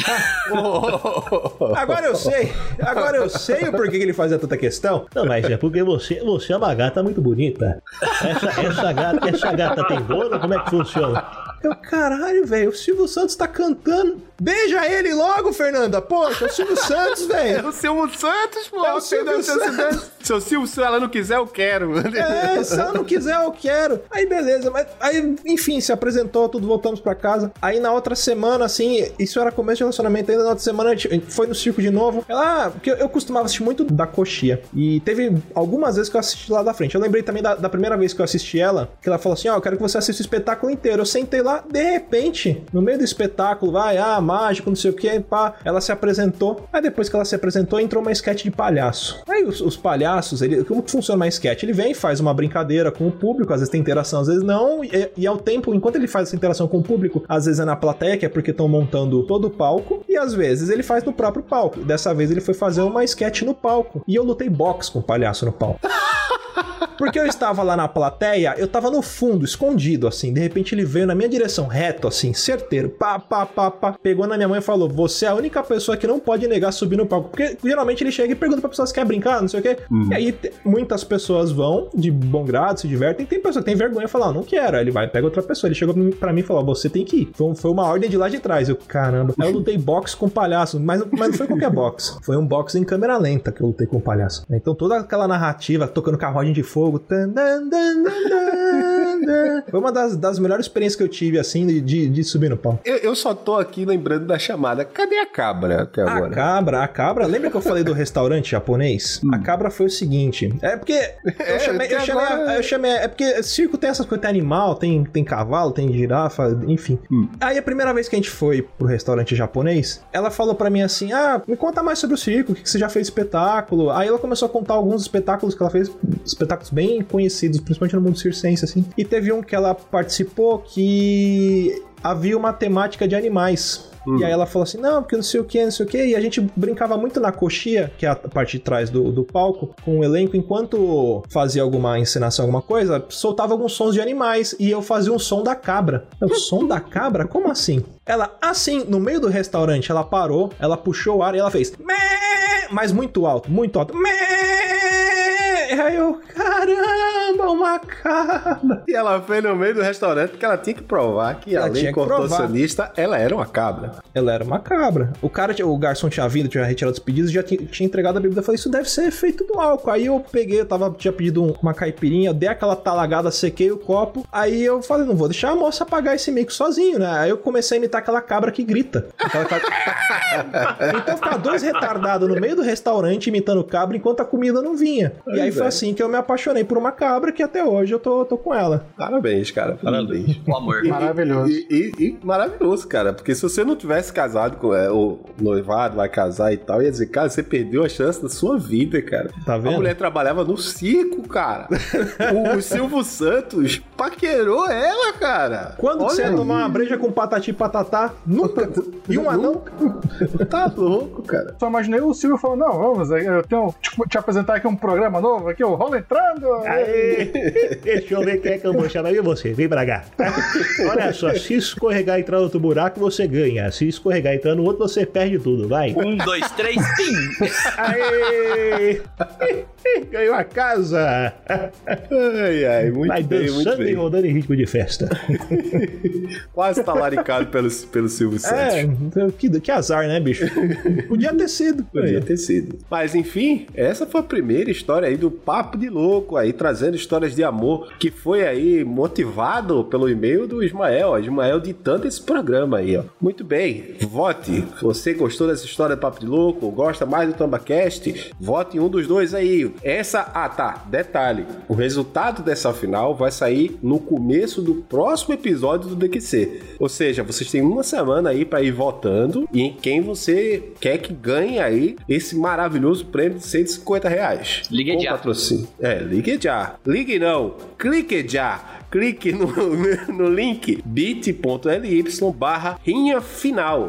ah, agora eu sei, agora eu sei o porquê que ele fazia tanta questão. Não, mas é porque você, você é uma gata muito bonita. Essa, essa, gata, essa gata tem dono? Como é que funciona? Eu, caralho, velho, o Silvio Santos tá cantando. Beija ele logo, Fernanda. Poxa, é o Silvio Santos, velho. É o Silvio Santos, pô. É o Silvio Santos. Se o Silvio, se ela não quiser, eu quero. É, se ela não quiser, eu quero. Aí, beleza. Mas, aí, enfim, se apresentou, tudo, voltamos pra casa. Aí, na outra semana, assim, isso era começo de relacionamento. Ainda na outra semana, a gente foi no circo de novo. Ela, ah, porque eu, eu costumava assistir muito da Coxia. E teve algumas vezes que eu assisti lá da frente. Eu lembrei também da, da primeira vez que eu assisti ela, que ela falou assim, ó, oh, eu quero que você assista o espetáculo inteiro. Eu sentei lá, de repente, no meio do espetáculo, vai, ah, mágico, não sei o que, pá. Ela se apresentou. Aí, depois que ela se apresentou, entrou uma sketch de palhaço. Aí, os, os palhaços, ele, como que funciona uma sketch? Ele vem, faz uma brincadeira com o público, às vezes tem interação, às vezes não, e, e ao tempo, enquanto ele faz essa interação com o público, às vezes é na plateia, que é porque estão montando todo o palco, e às vezes ele faz no próprio palco. Dessa vez ele foi fazer uma sketch no palco. E eu lutei boxe com o palhaço no palco. Porque eu estava lá na plateia, eu tava no fundo, escondido, assim. De repente ele veio na minha direção, reto, assim, certeiro. Pá, pá, pá, pá. Pegou na minha mão e falou, você é a única pessoa que não pode negar subir no palco. Porque geralmente ele chega e pergunta pra pessoa se quer brincar, não sei o quê. Uhum. E aí t- muitas pessoas vão, de bom grado, se divertem. Tem pessoa que tem vergonha e fala, ah, não quero. Aí ele vai, pega outra pessoa. Ele chegou pra mim e falou, você tem que ir. Foi, foi uma ordem de lá de trás. Eu, caramba. Aí eu lutei boxe com palhaço. Mas, mas não foi qualquer boxe. Foi um boxe em câmera lenta que eu lutei com o palhaço. Então toda aquela narrativa, tocando carruagem de fogo, tan, dan, dan, dan, dan, foi uma das, das melhores experiências que eu tive, assim, de, de, de subir no palco. Eu, eu só tô aqui lembrando da chamada. Cadê a cabra até agora? A cabra, a cabra. Lembra que eu falei do restaurante japonês? Hum. A cabra foi o seguinte. É porque eu chamei, eu chamei, agora... eu chamei, é porque circo tem essas coisas, tem animal, tem, tem cavalo, tem girafa, enfim. Hum. Aí a primeira vez que a gente foi pro restaurante japonês, ela falou pra mim assim, ah, me conta mais sobre o circo, o que você já fez espetáculo. Aí ela começou a contar alguns espetáculos que ela fez, espetáculos bem conhecidos, principalmente no mundo circense, assim. E teve um que ela participou que havia uma temática de animais. Hum. E aí ela falou assim, não, porque não sei o que, não sei o que. E a gente brincava muito na coxia, que é a parte de trás do, do palco, com o elenco, enquanto fazia alguma encenação, alguma coisa, soltava alguns sons de animais. E eu fazia um som da cabra. O som da cabra? Como assim? Ela, assim, no meio do restaurante, ela parou, ela puxou o ar e ela fez Mê! Mas muito alto, muito alto. Mê! Aí eu, caramba, uma cabra. E ela fez no meio do restaurante porque ela tinha que provar que, ela além de contorcionista, ela era uma cabra. Ela era uma cabra. O cara, o garçom tinha vindo, tinha retirado os pedidos, já tinha, tinha entregado a bebida. Eu falei, isso deve ser efeito do álcool. Aí eu peguei, eu tava, tinha pedido um, uma caipirinha, eu dei aquela talagada, sequei o copo. Aí eu falei, não vou deixar a moça pagar esse mico sozinho, né? Aí eu comecei a imitar aquela cabra que grita. Aquela cabra... Então ficar dois retardados no meio do restaurante imitando cabra enquanto a comida não vinha. E aí foi assim que eu me apaixonei por uma cabra que até hoje eu tô, tô com ela. Parabéns, cara. Parabéns. O amor. E, maravilhoso. E, e, e maravilhoso, cara. Porque se você não tivesse casado com é, o noivado, vai casar e tal, ia dizer, cara, você perdeu a chance da sua vida, cara. Tá vendo? A mulher trabalhava no circo, cara. O Silvio Santos paquerou ela, cara. Quando Olha você ia aí. tomar uma breja com patati e patatá? Nunca. E um anão? Tá louco, cara. Só imaginei o Silvio falando, não, vamos, eu tenho tipo, te apresentar aqui um programa novo, aqui, o Rola Entrando. Aê! Deixa eu ver quem é que eu vou chamar. E você, vem pra cá. Olha só, se escorregar e entrar no outro buraco, você ganha. Se escorregar e entrar no outro, você perde tudo, vai. Um, dois, três, pim! Aê! Ganhou a casa! Ai, ai, muito vai bem, muito dançando bem. e rodando em ritmo de festa. Quase talaricado pelo, pelo Silvio Santos. É, que, que azar, né, bicho? Podia ter sido. Podia ter sido. Mas enfim, essa foi a primeira história aí do Papo de Louco, aí trazendo histórias de amor, que foi aí motivado pelo e-mail do Ismael, ó, Ismael ditando esse programa aí, ó. Muito bem, vote. Se você gostou dessa história do Papo de Louco, gosta mais do TambaCast, vote em um dos dois aí. Essa, ah tá, detalhe, o resultado dessa final vai sair no começo do próximo episódio do D Q C. Ou seja, vocês têm uma semana aí pra ir votando em quem você quer que ganhe aí esse maravilhoso prêmio de cento e cinquenta reais. Ligue Com já. patrocínio. É, ligue já. Ligue não, clique já. clique no, no link bit.ly barra rinha final.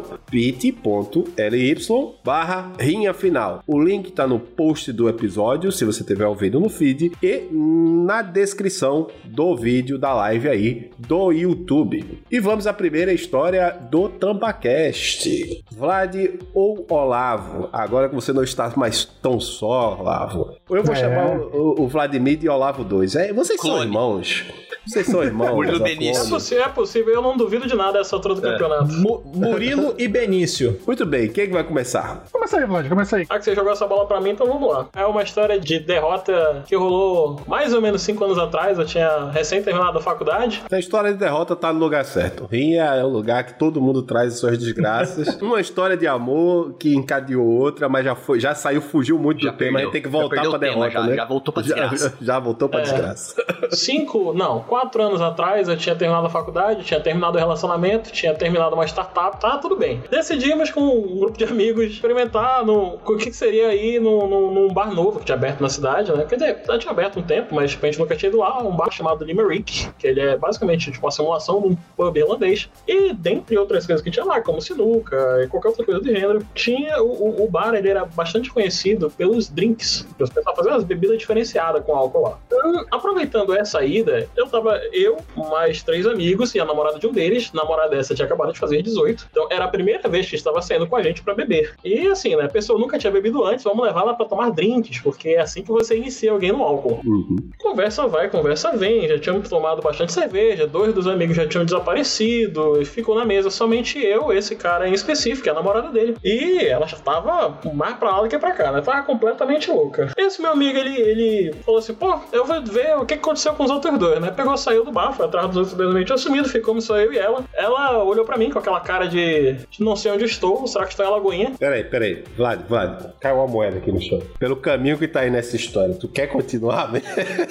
bit.ly barra rinha final. O link tá no post do episódio, se você estiver ouvindo no feed, e na descrição do vídeo da live aí do YouTube. E vamos à primeira história do TampaCast. Vlad ou Olavo? Agora que você não está mais tão só, Olavo. Eu vou é. chamar o, o Vladimir de Olavo dois. É, vocês Clone. são irmãos. Vocês são irmãos. Murilo Benício. É possível, é possível, eu não duvido de nada essa altura do é. campeonato. Mu- Murilo e Benício. Muito bem, quem é que vai começar? Começa aí, Vlad, começa aí. Ah, que você jogou essa bola pra mim, então vamos lá. É uma história de derrota que rolou mais ou menos cinco anos atrás. Eu tinha recém terminado a faculdade. A história de derrota tá no lugar certo. Rinha é o lugar que todo mundo traz suas desgraças. Uma história de amor que encadeou outra, mas já, foi, já saiu, fugiu muito já do perdeu. tema. A gente tem que voltar pra derrota, já, né? Já voltou pra desgraça. Já, já voltou pra é, desgraça. Cinco, não, quatro anos atrás eu tinha terminado a faculdade, tinha terminado o relacionamento, tinha terminado uma startup, tá tudo bem. Decidimos com um grupo de amigos experimentar no, o que seria aí no, no, num bar novo que tinha aberto na cidade, né? Quer dizer, já tinha aberto um tempo, mas a gente nunca tinha ido lá, um bar chamado Limerick, que ele é basicamente tipo uma simulação de um pub irlandês. E dentre outras coisas que tinha lá, como sinuca e qualquer outra coisa do gênero, tinha o, o bar, ele era bastante conhecido pelos drinks, que os pessoal faziam umas bebidas diferenciadas com álcool lá. Então, aproveitando essa ida, eu tava, eu, mais três amigos e a namorada de um deles. A namorada dessa tinha acabado de fazer dezoito. Então era a primeira vez que estava saindo com a gente pra beber. E assim, né? A pessoa nunca tinha bebido antes, vamos levar ela pra tomar drinks, porque é assim que você inicia alguém no álcool. Uhum. Conversa vai, conversa vem. Já tínhamos tomado bastante cerveja, dois dos amigos já tinham desaparecido, e ficou na mesa somente eu, esse cara em específico, que é a namorada dele. E ela já tava mais pra lá do que pra cá, né? Tava completamente louca. Esse meu amigo, ele, ele falou assim, pô, eu vou ver o que aconteceu com os outros dois, né? Pegou, saiu do bar, foi atrás dos outros dois meio assumido, ficamos só eu e ela. Ela olhou pra mim com aquela cara de, de não sei onde estou, será que estou em Alagoinha? Peraí, peraí, Vlad, Vlad, caiu uma moeda aqui no chão. Pelo caminho que tá aí nessa história, tu quer continuar, velho?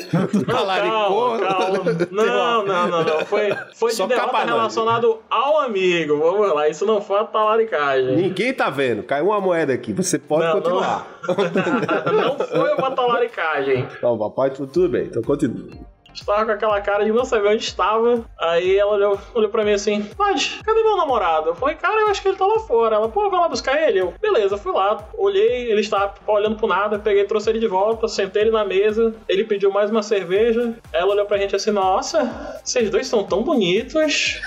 Calma, calma. Não, não, não, não. Foi, foi de derrota relacionado ao amigo. Vamos lá, isso não foi uma talaricagem. Ninguém tá vendo, caiu uma moeda aqui, você pode não, continuar. Não, não foi uma talaricagem. Então, papai, tudo, tudo bem, então continua. Estava com aquela cara de não saber onde estava. Aí ela olhou, olhou pra mim assim, mas cadê meu namorado? Eu falei, cara, eu acho que ele tá lá fora. Ela, pô, vai lá buscar ele. Eu, beleza, fui lá, olhei, ele estava olhando pro nada, peguei, trouxe ele de volta, sentei ele na mesa, ele pediu mais uma cerveja. Ela olhou pra gente assim, nossa, vocês dois são tão bonitos.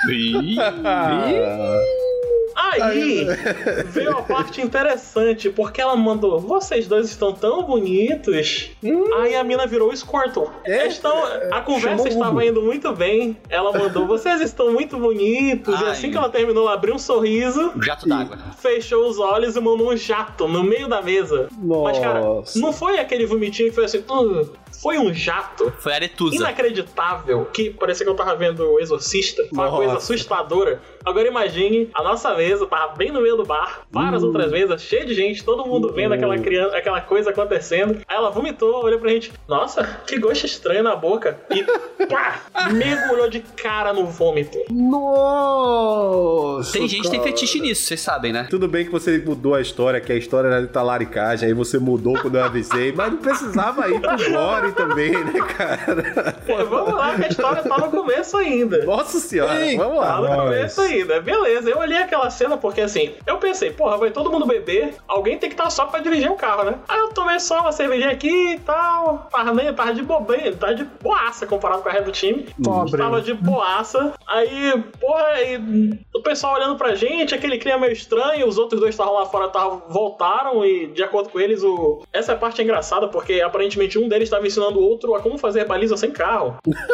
Aí veio a parte interessante, porque ela mandou, vocês dois estão tão bonitos. Hum. Aí a mina virou o Squirtle. É? Estão, a conversa estava indo muito bem. Ela mandou, vocês estão muito bonitos. Ai. E assim que ela terminou, ela abriu um sorriso. Jato d'água. Fechou os olhos e mandou um jato no meio da mesa. Nossa. Mas, cara, não foi aquele vomitinho que foi assim, uh, foi um jato. Foi aretusa. Inacreditável. Que parecia que eu tava vendo o Exorcista. Foi uma coisa assustadora. Agora imagine, a nossa mesa tava bem no meio do bar, várias uh. outras mesas, cheio de gente, todo mundo vendo uh. aquela, criança, aquela coisa acontecendo. Aí ela vomitou, olhou pra gente, nossa, que gosto estranho na boca. E pá, mergulhou de cara no vômito. Nossa! Tem gente que tem fetiche nisso, vocês sabem, né? Tudo bem que você mudou a história, que a história era de talaricagem, aí você mudou quando eu avisei, mas não precisava ir pro Gore também, né, cara? Pô, vamos lá, que a história tá no começo ainda. Nossa senhora, Ei, vamos lá. Tá no Nossa. começo ainda, beleza. Eu olhei aquela cena porque assim, eu pensei, porra, vai todo mundo beber, alguém tem que estar só pra dirigir o carro, né? Aí eu tomei só uma cervejinha aqui e tal, tava, nem, tava de bobeira, tava de boaça comparado com a reta do time. Pobre. Tava de boaça. Aí, porra, aí, o pessoal olhando pra gente, aquele clima meio estranho, os outros dois estavam lá fora, tavam, voltaram e, de acordo com eles, o... essa parte é engraçada porque aparentemente um deles estava ensinando o outro a como fazer baliza sem carro.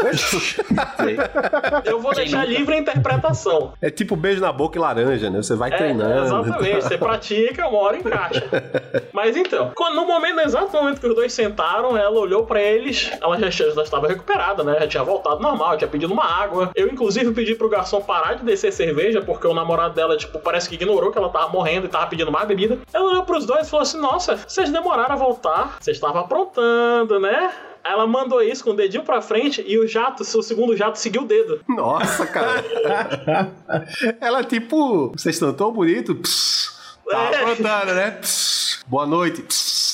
Eu vou deixar livre a interpretação. É tipo beijo na boca e laranja, né? Você vai é, treinando. Exatamente, você pratica, uma hora encaixa. Mas então, no momento, no exato momento que os dois sentaram, ela olhou pra eles, ela já, já estava recuperada, né? Já tinha voltado normal, já tinha pedido uma água. Eu, inclusive, pedi pro garçom parar de descer cerveja, porque o namorado dela, tipo, parece que ignorou que ela tava morrendo e tava pedindo mais bebida. Ela olhou pros dois e falou assim, nossa, vocês demoraram a voltar, vocês estavam aprontando, né? Aí ela mandou isso com o dedinho pra frente e o jato, o segundo jato, seguiu o dedo. Nossa, cara. Ela, tipo, vocês estão tão bonitos. Tá aprontando, né? Pss, boa noite. Pss.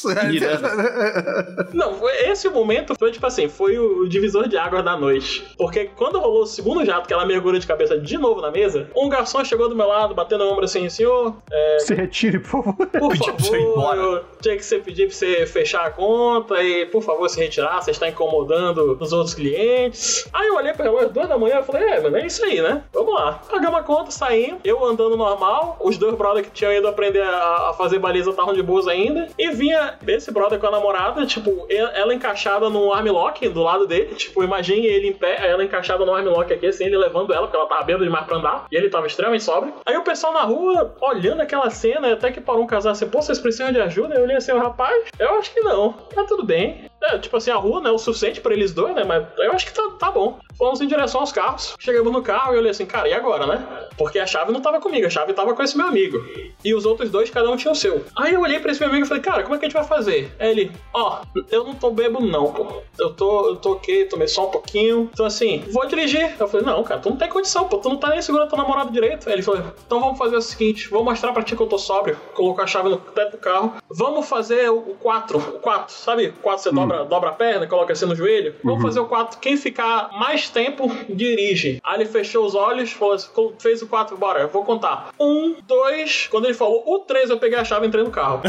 Não, esse momento foi tipo assim, foi o divisor de águas da noite. Porque quando rolou o segundo jato, que ela mergulhou de cabeça de novo na mesa, um garçom chegou do meu lado, batendo no ombro assim, senhor... É, se retire, por favor. Por favor, eu tinha que você pedir pra você fechar a conta e, por favor, se retirar, você está incomodando os outros clientes. Aí eu olhei pro relógio, duas da manhã, eu falei, é, mano, é isso aí, né? Vamos lá. Pagamos a conta, saímos, eu andando normal, os dois brothers que tinham ido aprender a, a fazer baliza estavam de boas ainda, e vinha esse brother com a namorada, tipo, ela encaixada no armlock do lado dele, tipo, imagine ele em pé, ela encaixada no armlock aqui, assim, ele levando ela, porque ela tava bêbada demais pra andar, e ele tava extremamente sóbrio. Aí o pessoal na rua, olhando aquela cena, até que parou um casal assim, pô, vocês precisam de ajuda? Eu olhei assim, rapaz, eu acho que não, tá tudo bem. É, tipo assim, a rua não é o suficiente pra eles dois, né, mas eu acho que tá, tá bom. Fomos em direção aos carros, chegamos no carro e eu olhei assim, cara, e agora, né? Porque a chave não tava comigo, a chave tava com esse meu amigo. E os outros dois, cada um tinha o seu. Aí eu olhei pra esse meu amigo e falei, cara, como é que a gente vai fazer? Aí ele, ó, oh, eu não tô bêbado não, pô. Eu tô, eu tô ok, tomei só um pouquinho. Então assim, vou dirigir. Eu falei, não, cara, tu não tem condição, pô, tu não tá nem segurando teu namorado direito. Aí ele falou, então vamos fazer o seguinte, vou mostrar pra ti que eu tô sóbrio. Colocou a chave no teto do carro. Vamos fazer o quatro, o quatro, sabe? quatro você hum. dobra, dobra a perna, coloca assim no joelho. Vamos uhum. fazer o quatro. Quem ficar mais tempo, dirige. Aí ele fechou os olhos, falou assim, fez o quatro, bora, eu vou contar. Um, dois, quando ele falou o três, eu peguei a chave e entrei no carro.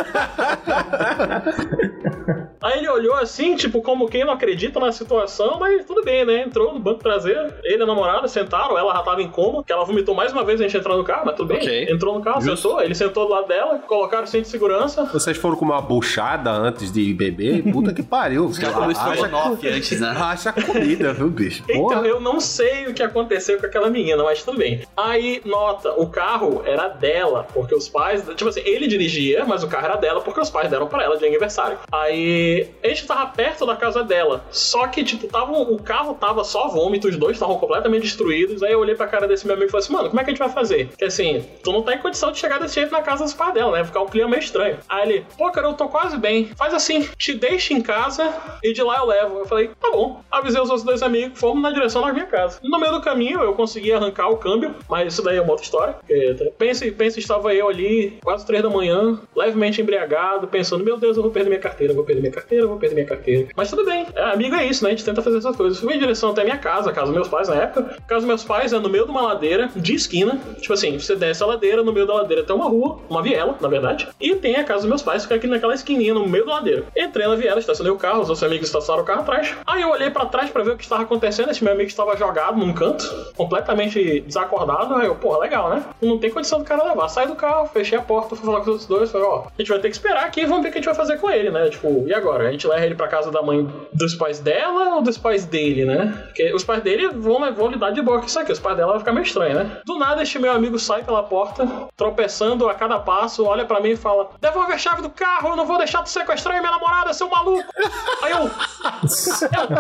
Aí ele olhou assim, tipo, como quem não acredita na situação, mas tudo bem, né? Entrou no banco traseiro, ele e a namorada sentaram, ela já tava em coma, que ela vomitou mais uma vez a gente entrar no carro, mas tudo bem. Okay. Entrou no carro, Justo. sentou, ele sentou do lado dela, colocaram o cinto de segurança. Vocês foram comer uma buchada antes de beber? Puta que pariu. Os caras começaram estrogonofe antes, né? Racha comida, viu, bicho? Então, Porra. eu não sei o que aconteceu com aquela menina, mas tudo bem. Aí, nota, o carro era dela, porque os pais... Tipo assim, ele dirigia, mas o carro era dela, porque os pais deram pra ela de aniversário. Aí, a gente tava perto da casa dela, só que, tipo, tava, o carro tava só vômito, os dois estavam completamente destruídos. Aí eu olhei pra cara desse meu amigo e falei assim, mano, como é que a gente vai fazer? Porque assim, tu não tá em condição de chegar desse jeito na casa dos pais dela, né? Ficar um clima meio estranho. Aí ele, pô, cara, eu tô quase bem. Faz assim, te deixa em casa e de lá eu levo. Eu falei, tá bom. Avisei os outros dois amigos, fomos na direção da minha casa. No meio do caminho, eu consegui arrancar o câmbio, mas isso daí é uma outra história. Pense, pense, estava eu ali, quase três da manhã, levemente embriagado, pensando, meu Deus, eu vou perder minha carteira, eu vou perder minha carteira, eu vou perder minha carteira. Mas tudo bem, é, amigo é isso, né? A gente tenta fazer essas coisas. Fui em direção até minha casa, a casa dos meus pais na época. A casa dos meus pais é no meio de uma ladeira, de esquina. Tipo assim, você desce a ladeira, no meio da ladeira tem uma rua, uma viela, na verdade. E tem a casa dos meus pais, fica aqui naquela esquininha, no meio da ladeira. Entrei na viela, estacionei o carro, os outros amigos estacionaram o carro atrás. Aí eu olhei pra trás pra ver o que estava acontecendo. Esse meu amigo estava jogado num canto, completamente desacordado. Aí eu, porra, legal, né? Não tem condição do cara levar. Saí do carro, fechei a porta, fui falar com os outros dois. Falei, ó, a gente vai ter que esperar aqui e vamos ver o que a gente vai fazer com ele, né? Tipo, e agora? A gente leva ele pra casa da mãe dos pais dela ou dos pais dele, né? Porque os pais dele vão, vão lidar de boa com isso aqui. Os pais dela vão ficar meio estranho, né? Do nada, este meu amigo sai pela porta, tropeçando a cada passo, olha pra mim e fala, devolve a chave do carro, eu não vou deixar tu sequestrar minha namorada, seu maluco! Aí eu... É o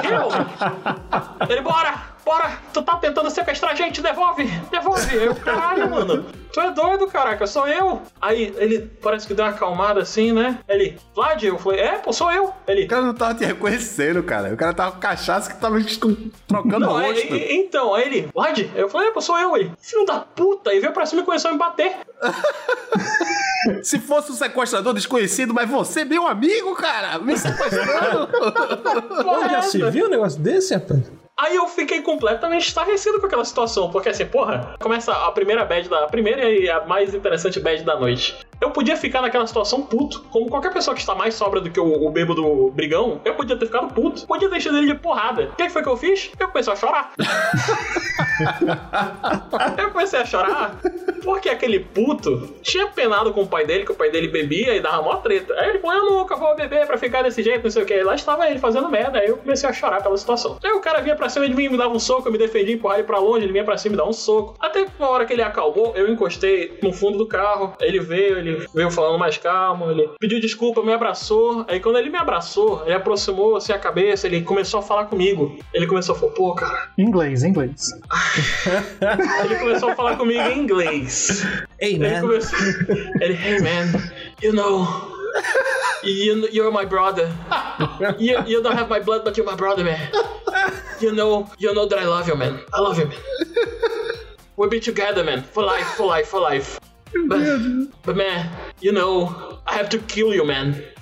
quê? Ele, bora! Bora, tu tá tentando sequestrar a gente, devolve, devolve. Eu, caralho, mano, tu é doido, caraca, sou eu. Aí ele parece que deu uma acalmada assim, né? Ele, Vlad, eu falei, é, pô, sou eu. Ele, o cara não tava te reconhecendo, cara. O cara tava com cachaça que tava trocando o rosto. Aí, então, aí ele, Vlad, eu falei, é, pô, sou eu. Ele, filho da puta, e veio pra cima e começou a me bater. Se fosse um sequestrador desconhecido, mas você, meu amigo, cara, me sequestrando. Onde já se viu um negócio desse, rapaz? Aí eu fiquei completamente estarrecido com aquela situação, porque assim, porra, começa a primeira bad da... A primeira e a mais interessante bad da noite. Eu podia ficar naquela situação puto, como qualquer pessoa que está mais sóbria do que o, o bêbado brigão, eu podia ter ficado puto, podia ter enchido ele de porrada. O que foi que eu fiz? Eu comecei a chorar. Eu comecei a chorar porque aquele puto tinha penado com o pai dele, que o pai dele bebia e dava mó treta. Aí ele falou, eu nunca vou beber pra ficar desse jeito, não sei o que. Aí lá estava ele fazendo merda, aí eu comecei a chorar pela situação. Aí o cara vinha pra cima de mim, me dava um soco, eu me defendia, empurrar ele pra longe, ele vinha pra cima e me dava um soco. Até que uma hora que ele acalmou, eu encostei no fundo do carro, ele veio, ele veio falando mais calmo, ele pediu desculpa, me abraçou. Aí quando ele me abraçou, ele aproximou assim a cabeça, ele começou a falar comigo. Ele começou a falar, pô, cara... Inglês, inglês. Ele começou a falar comigo em inglês. Hey, man. Ele começou... Ele, hey, man, you know... You, you're my brother. You, you don't have my blood, but you're my brother, man. You know, you know that I love you, man. I love you, man. We'll be together, man. For life, for life, for life. But, but man, you know, I have to kill you, man.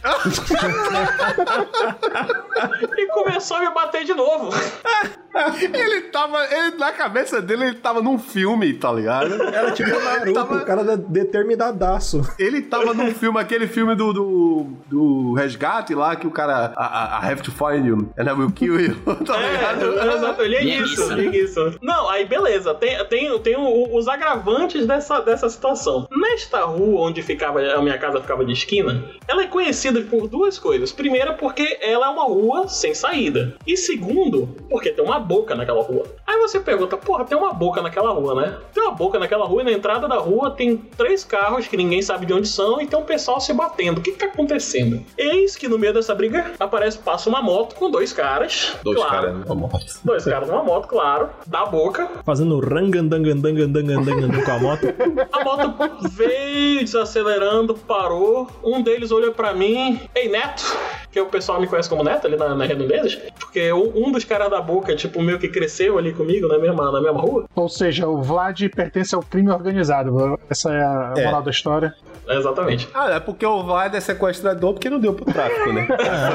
E começou a me bater de novo. Ele tava... Ele, na cabeça dele, ele tava num filme, tá ligado? Era tipo o Naruto, tava... o cara determinadaço. Ele tava num filme, aquele filme do, do, do Resgate lá, que o cara... I, I have to find you, and I will kill you, tá ligado? É, exato, ele é isso, ele é isso. Não, aí beleza, tem, tem, tem os agravantes dessa, dessa situação. Nesta rua onde ficava, a minha casa ficava de esquina, ela é conhecida por duas coisas. Primeira, porque ela é uma rua sem saída. E segundo, porque tem uma boca naquela rua. Aí você pergunta, porra, tem uma boca naquela rua, né? Tem uma boca naquela rua e na entrada da rua tem três carros que ninguém sabe de onde são e tem um pessoal se batendo. O que que tá acontecendo? Eis que no meio dessa briga aparece, passa uma moto com dois caras. Dois claro, caras numa moto. Dois caras numa moto, claro. Da boca. Fazendo rangandangandangandangandangan com a moto. A moto veio desacelerando, parou. Um deles olhou pra mim. Ei, Neto. Que o pessoal me conhece como Neto ali na, na Redondezas. Porque um dos caras da boca, tipo, meio que cresceu ali comigo na mesma, na mesma rua. Ou seja, o Vlad pertence ao crime organizado. Essa é a É. moral da história. É, exatamente. Ah, é porque o Vlad é sequestrador porque não deu pro tráfico, né?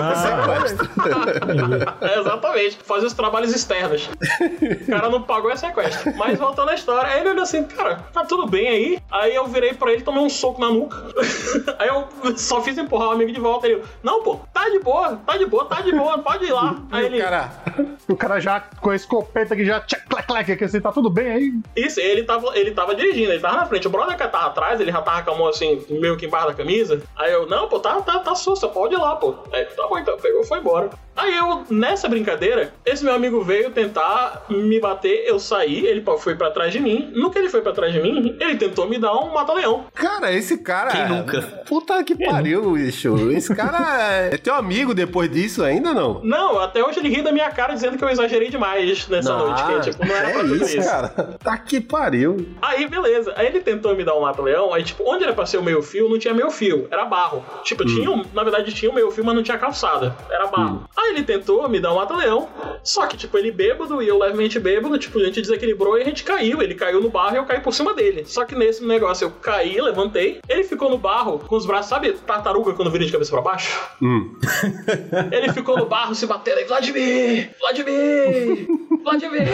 É, exatamente. Fazer os trabalhos externos. O cara não pagou, é sequestro. Mas voltando à história, aí ele olhou assim, cara, tá tudo bem aí? Aí eu virei pra ele, tomei um soco na nuca. Aí eu só fiz empurrar o amigo de volta. Ele, não, pô, tá de boa, tá de boa, tá de boa, pode ir lá. Aí ele... Cara... O cara já com a escopeta que já... Tchac, clac, clac, que assim, tá tudo bem aí? Isso, ele tava, ele tava dirigindo, ele tava na frente. O brother que tava atrás, ele já tava com a mão assim, meio que embaixo da camisa. Aí eu, não, pô, tá, tá, tá susto, pode ir lá, pô. Aí, tá bom, então, pegou e foi embora. Aí eu, nessa brincadeira, esse meu amigo veio tentar me bater, eu saí, ele foi pra trás de mim. No que ele foi pra trás de mim, ele tentou me dar um mata-leão. Cara, esse cara... Quem nunca? Puta que pariu, bicho. Esse cara é teu amigo depois disso ainda, não? Não, até hoje ele ri da minha cara dizendo que eu exagerei demais nessa Não, noite. Que, tipo, não era pra é fazer isso, isso. cara. Tá que pariu. Aí, beleza. Aí ele tentou me dar um mata-leão. Aí, tipo, onde era pra ser o meio fio, não tinha meio fio. Era barro. Tipo, Hum. tinha, um- na verdade, tinha o meio fio, mas não tinha calçada. Era barro. Hum. Aí ele tentou me dar um mata-leão. Só que, tipo, ele bêbado e eu levemente bêbado. Tipo, a gente desequilibrou e a gente caiu. Ele caiu no barro e eu caí por cima dele. Só que nesse negócio eu caí, levantei. Ele ficou no barro com os braços, sabe, tartaruga quando vira de cabeça pra baixo? Hum. Ele ficou no barro se batendo aí, Vladimir! Vladimir! Vladimir!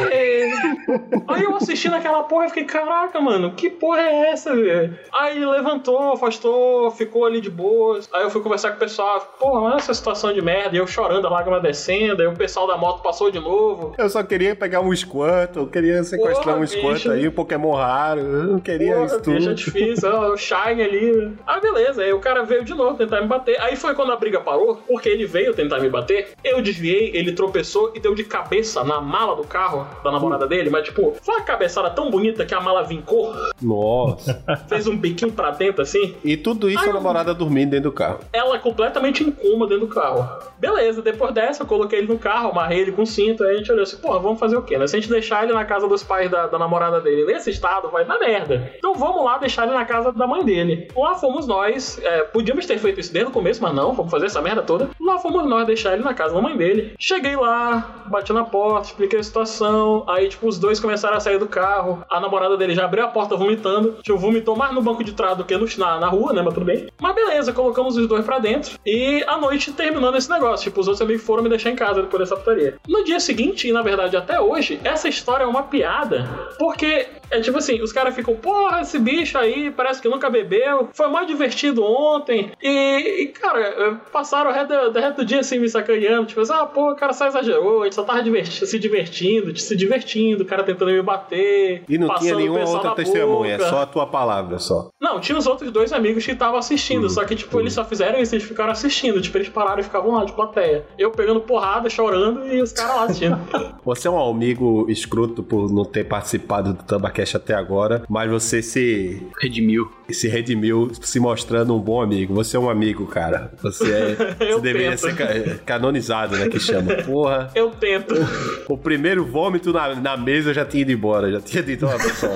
Aí eu assistindo aquela porra e fiquei, caraca, mano, que porra é essa, velho? Aí ele levantou, afastou, ficou ali de boas. Aí eu fui conversar com o pessoal, porra, olha essa situação de merda. E eu chorando, a lágrima descendo. Aí o pessoal da moto passou de novo. Eu só queria pegar um Squirtle, eu queria sequestrar Porra, um Squirtle bicho. aí, um Pokémon raro. Eu não queria Porra, isso tudo. bicho, é difícil, ó, o Shine ali. Ah, beleza, aí o cara veio de novo tentar me bater. Aí foi quando a briga parou, porque ele veio tentar me bater. Eu desviei, ele tropeçou e deu de cabeça na mala do carro da namorada dele. Mas, tipo, foi uma cabeçada tão bonita que a mala vincou, Nossa. fez um biquinho pra dentro assim. E tudo isso Ai, a namorada dormindo dentro do carro. Ela completamente em coma dentro do carro. Beleza, depois dessa eu coloquei ele no carro, amarrei ele com cinto. Aí a gente olhou assim, porra, vamos fazer o quê, né? Se a gente deixar ele na casa dos pais da, da namorada dele nesse estado, vai dar merda. Então vamos lá deixar ele na casa da mãe dele. Lá fomos nós, é, podíamos ter feito isso desde o começo, mas não, vamos fazer essa merda toda. Lá fomos nós deixar ele na casa da mãe dele. Cheguei lá, bati na porta, expliquei a situação. Aí, tipo, os dois começaram a sair do carro. A namorada dele já abriu a porta vomitando. Tipo, vomitou mais no banco de trás do que no, na, na rua, né? Mas tudo bem. Mas beleza, colocamos os dois pra dentro. E a noite terminou nesse negócio. Tipo, os outros amigos foram me deixar em casa depois dessa putaria. No dia seguinte, e na verdade até hoje, essa história é uma piada. Porque é tipo assim, os caras ficam, porra, esse bicho aí parece que nunca bebeu. Foi mais divertido ontem. E, e cara, passaram o resto do, resto do dia assim me sacaneando. Tipo assim, ah, pô, o cara só exagerou. A gente só tava diverti- se divertindo, se divertindo. O cara tentando me bater. E não tinha passando o nenhuma pessoal outra na testemunha, boca. só a tua palavra, só. Não, tinha os outros dois amigos que estavam assistindo, Hum, só que, tipo, hum. eles só fizeram isso, eles ficaram assistindo, tipo, eles pararam e ficavam lá de plateia. Eu pegando porrada, chorando e os caras lá assistindo. Você é um amigo escroto por não ter participado do Tambacast até agora, mas você se, Redimiu. se redimiu se mostrando um bom amigo. Você é um amigo, cara. Você, é, você Eu deveria tento. ser ca- canonizado, né, que chama. Porra. Eu tento. O primeiro vômito na, na mesa eu já tinha ido embora, já tinha dito, ó, pessoal.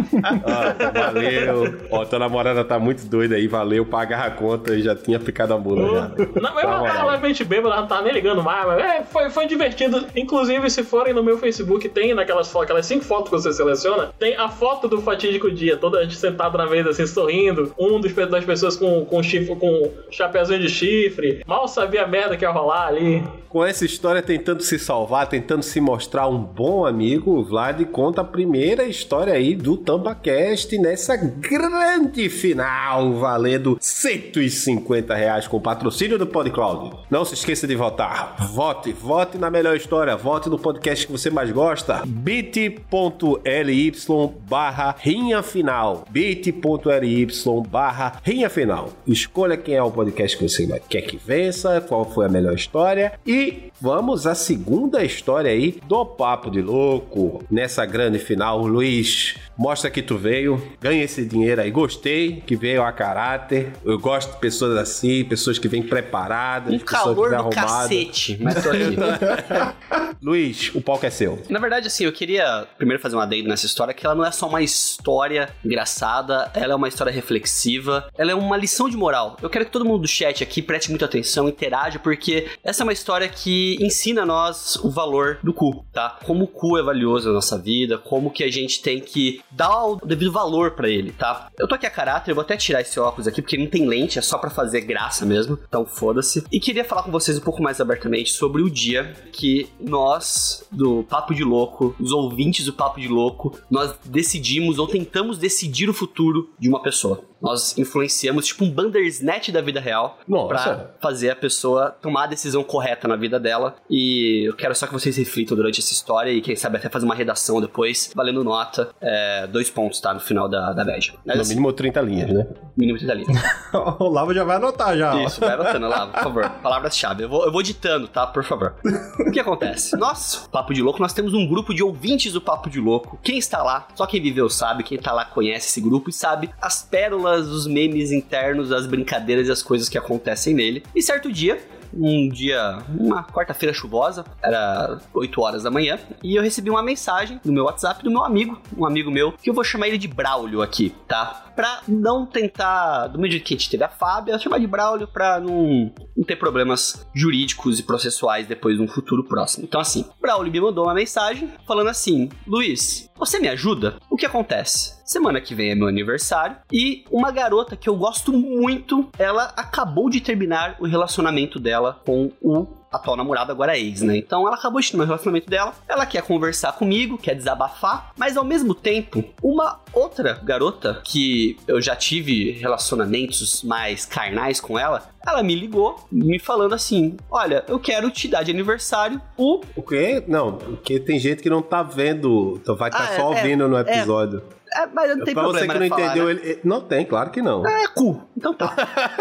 Ó, valeu. Ó, tua namorada tá muito doida aí, valeu, pagar a conta e já tinha ficado a mula já. Não, eu Tá, não tava moral. levemente bêbado, ela não tava nem ligando mais, mas é, foi, foi divertido. Inclusive, se forem no meu Facebook, tem naquelas fotos, aquelas cinco fotos que você seleciona, tem a foto do fatídico dia, toda a gente sentado na mesa, assim, sorrindo, um dos, das pessoas com, com chifre, com chapeuzinho de chifre, mal sabia a merda que ia rolar ali. Com essa história tentando se salvar, tentando se mostrar um bom amigo, o Vlad conta a primeira história aí do TampaCast nessa grande final, valendo cento e cinquenta reais com patrocínio do PodCloud. Não se esqueça de votar. Vote, vote na melhor história, vote no podcast que você mais gosta. bit.ly barra rinha final. bit.ly barra rinha final. Escolha quem é o podcast que você quer que vença, qual foi a melhor história e E vamos à segunda história aí do Papo de Louco. Nessa grande final, Luiz, mostra que tu veio, ganha esse dinheiro aí. Gostei que veio a caráter. Eu gosto de pessoas assim, pessoas que vêm preparadas. Um calor do cacete. Mas tô aqui. Luiz, o palco é seu. Na verdade, assim, eu queria primeiro fazer um adendo nessa história, que ela não é só uma história engraçada, ela é uma história reflexiva, ela é uma lição de moral. Eu quero que todo mundo do chat aqui preste muita atenção, interaja, porque essa é uma história que ensina a nós o valor do cu, tá? Como o cu é valioso na nossa vida, como que a gente tem que dar o devido valor pra ele, tá? Eu tô aqui a caráter, eu vou até tirar esse óculos aqui, porque não tem lente, é só pra fazer graça mesmo, então foda-se. E queria falar com vocês um pouco mais abertamente sobre o dia que nós, do Papo de Louco, os ouvintes do Papo de Louco, nós decidimos ou tentamos decidir o futuro de uma pessoa. Nós influenciamos, tipo um Bandersnatch da vida real, Nossa. pra fazer a pessoa tomar a decisão correta na vida dela. E eu quero só que vocês reflitam durante essa história e quem sabe até fazer uma redação depois, valendo nota, é, dois pontos, tá? No final da, da média. Mas, no assim, mínimo trinta linhas, né? Mínimo trinta linhas. O Lavo já vai anotar já. Isso, vai anotando, Lavo, por favor. Palavras-chave. Eu vou, eu vou ditando, tá? Por favor. O que acontece? Nós, Papo de Louco, nós temos um grupo de ouvintes do Papo de Louco. Quem está lá, só quem viveu sabe, quem tá lá conhece esse grupo e sabe as pérolas, os memes internos, as brincadeiras e as coisas que acontecem nele. E certo dia, um dia, uma quarta-feira chuvosa, era oito horas da manhã, e eu recebi uma mensagem no meu WhatsApp do meu amigo, um amigo meu, que eu vou chamar ele de Braulio aqui, tá? Pra não tentar, do mesmo jeito que a gente teve a Fábia, eu chamar de Braulio pra não, não ter problemas jurídicos e processuais depois num futuro próximo. Então assim, Braulio me mandou uma mensagem falando assim: Luiz, você me ajuda? O que acontece? Semana que vem é meu aniversário e uma garota que eu gosto muito, ela acabou de terminar o relacionamento dela com o atual namorado, agora ex, né? Então ela acabou de terminar o relacionamento dela, ela quer conversar comigo, quer desabafar, mas ao mesmo tempo, uma outra garota que eu já tive relacionamentos mais carnais com ela, ela me ligou, me falando assim: olha, eu quero te dar de aniversário o... O quê? Não, porque tem gente que não tá vendo, então vai estar tá ah, só é, ouvindo é, no episódio. É. É, mas não tem pra problema, você que não falar, entendeu, né? ele... Não tem, claro que não. É, cu. Então tá.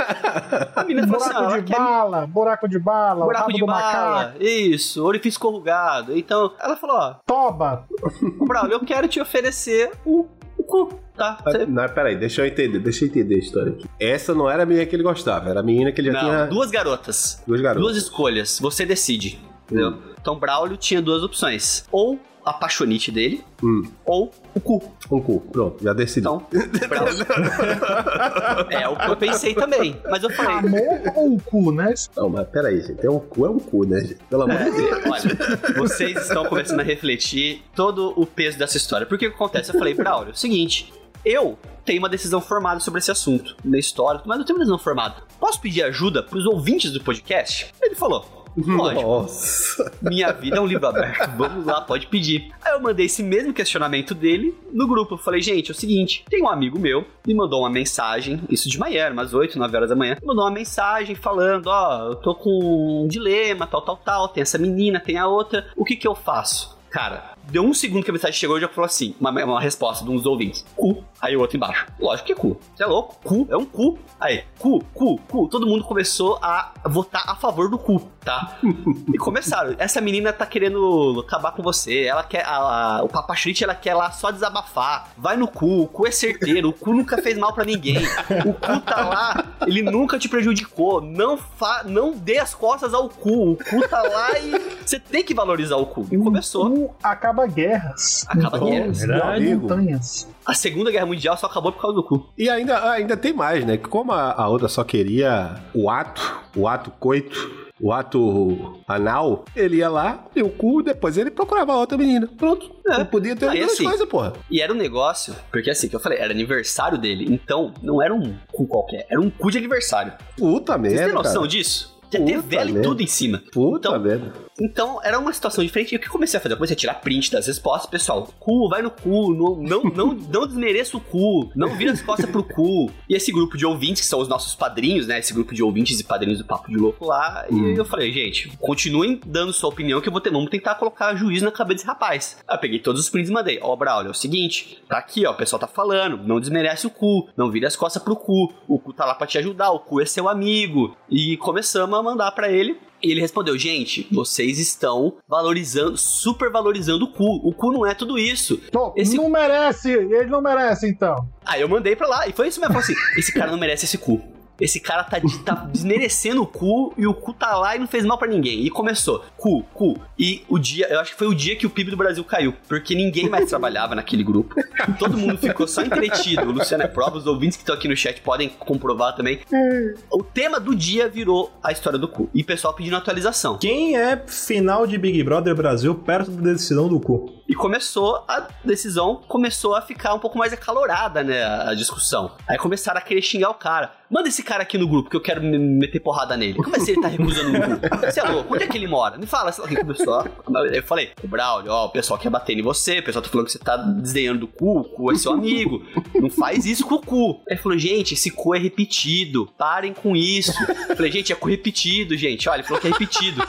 A menina buraco falou assim, de bala, quer... buraco de bala, buraco de bala, macaco. Isso, orifício corrugado. Então, ela falou, ó... Toba! Braulio, eu quero te oferecer o, o cu, tá? Você... Não, peraí, deixa eu entender, deixa eu entender a história aqui. Essa não era a menina que ele gostava, era a menina que ele já não, tinha... duas garotas. Duas garotas. Duas escolhas, você decide, entendeu? Hum. Então, Braulio tinha duas opções. Ou a paixonite dele, hum. ou o cu. O cu, pronto, já decidi. Então, Braulio. É o que eu pensei também, mas eu falei... Amor ou o cu, né? Não, mas peraí, gente, é um cu, é um cu, né, gente? Pelo amor de Deus. Olha, vocês estão começando a refletir todo o peso dessa história. Por que que acontece? Eu falei, Braulio, seguinte, eu tenho uma decisão formada sobre esse assunto, na história, mas eu tenho uma decisão formada. Posso pedir ajuda pros ouvintes do podcast? Ele falou... Lógico. Nossa. Minha vida é um livro aberto. Vamos lá, pode pedir. Aí eu mandei esse mesmo questionamento dele no grupo. Eu falei, gente, é o seguinte, tem um amigo meu, me mandou uma mensagem, isso de manhã, umas oito, nove horas da manhã, me mandou uma mensagem falando, ó, oh, eu tô com um dilema, tal, tal, tal, tem essa menina, tem a outra, o que que eu faço? Cara, deu um segundo que a mensagem chegou e já falou assim, uma, uma resposta de uns ouvintes. Cu. Aí o outro embaixo. Lógico que é cu. Você é louco? Cu. É um cu. Aí, cu, cu, cu. Todo mundo começou a votar a favor do cu, tá? E começaram. Essa menina tá querendo acabar com você. Ela quer... A, a, o Papachute, ela quer lá só desabafar. Vai no cu. O cu é certeiro. O cu nunca fez mal pra ninguém. O cu tá lá. Ele nunca te prejudicou. Não, fa, não dê as costas ao cu. O cu tá lá e você tem que valorizar o cu. E começou. O cu acaba guerras. Acaba então, guerras. Montanhas. A Segunda Guerra Mundial só acabou por causa do cu. E ainda, ainda tem mais, né? Como a, a outra só queria o ato, o ato coito, o ato anal, ele ia lá, e o cu, depois ele procurava outra menina. Pronto. É. Não podia ter Aí, duas assim, coisas, porra. E era um negócio, porque assim, que eu falei, era aniversário dele, então não era um cu qualquer, era um cu de aniversário. Puta merda, Vocês têm noção cara. disso? Tinha T V e tudo em cima. Puta então, merda. Então, era uma situação diferente. E o que eu comecei a fazer? Eu comecei a tirar print das respostas. Pessoal, cu, vai no cu. Não, não, não, não desmereça o cu. Não vira as costas pro cu. E esse grupo de ouvintes, que são os nossos padrinhos, né? Esse grupo de ouvintes e padrinhos do Papo de Louco lá. Hum. E eu falei, gente, continuem dando sua opinião que eu vou ter, vamos tentar colocar juízo na cabeça desse rapaz. Aí eu peguei todos os prints e mandei. Ó, oh, Braulio, é o seguinte. Tá aqui, ó. O pessoal tá falando. Não desmerece o cu. Não vira as costas pro cu. O cu tá lá pra te ajudar. O cu é seu amigo. E começamos a mandar pra ele. E ele respondeu, gente, vocês estão valorizando, super valorizando o cu. O cu não é tudo isso. Pô, esse... Não merece, ele não merece, então. Aí eu mandei pra lá, e foi isso mesmo. Eu falei assim, esse cara não merece esse cu. Esse cara tá, tá desmerecendo o cu, e o cu tá lá e não fez mal pra ninguém. E começou, cu, cu. E o dia, eu acho que foi o dia que o P I B do Brasil caiu, porque ninguém mais trabalhava naquele grupo. Todo mundo ficou só entretido. O Luciano é prova, os ouvintes que estão aqui no chat podem comprovar também. O tema do dia virou a história do cu. E o pessoal pedindo atualização. Quem é final de Big Brother Brasil perto da decisão do cu? E começou, a decisão começou a ficar um pouco mais acalorada, né, a discussão. Aí começaram a querer xingar o cara. Manda esse cara aqui no grupo que eu quero me meter porrada nele. Como é que ele tá recusando o cu? Você é louco? Onde é que ele mora? Me fala, sei lá, quem começou. Eu falei, o Braulio, ó, o pessoal quer bater em você, o pessoal tá falando que você tá desdenhando do cu, o cu é seu amigo. Não faz isso com o cu. Aí ele falou, gente, esse cu é repetido. Parem com isso. Eu falei, gente, é cu repetido, gente. Olha, ele falou que é repetido.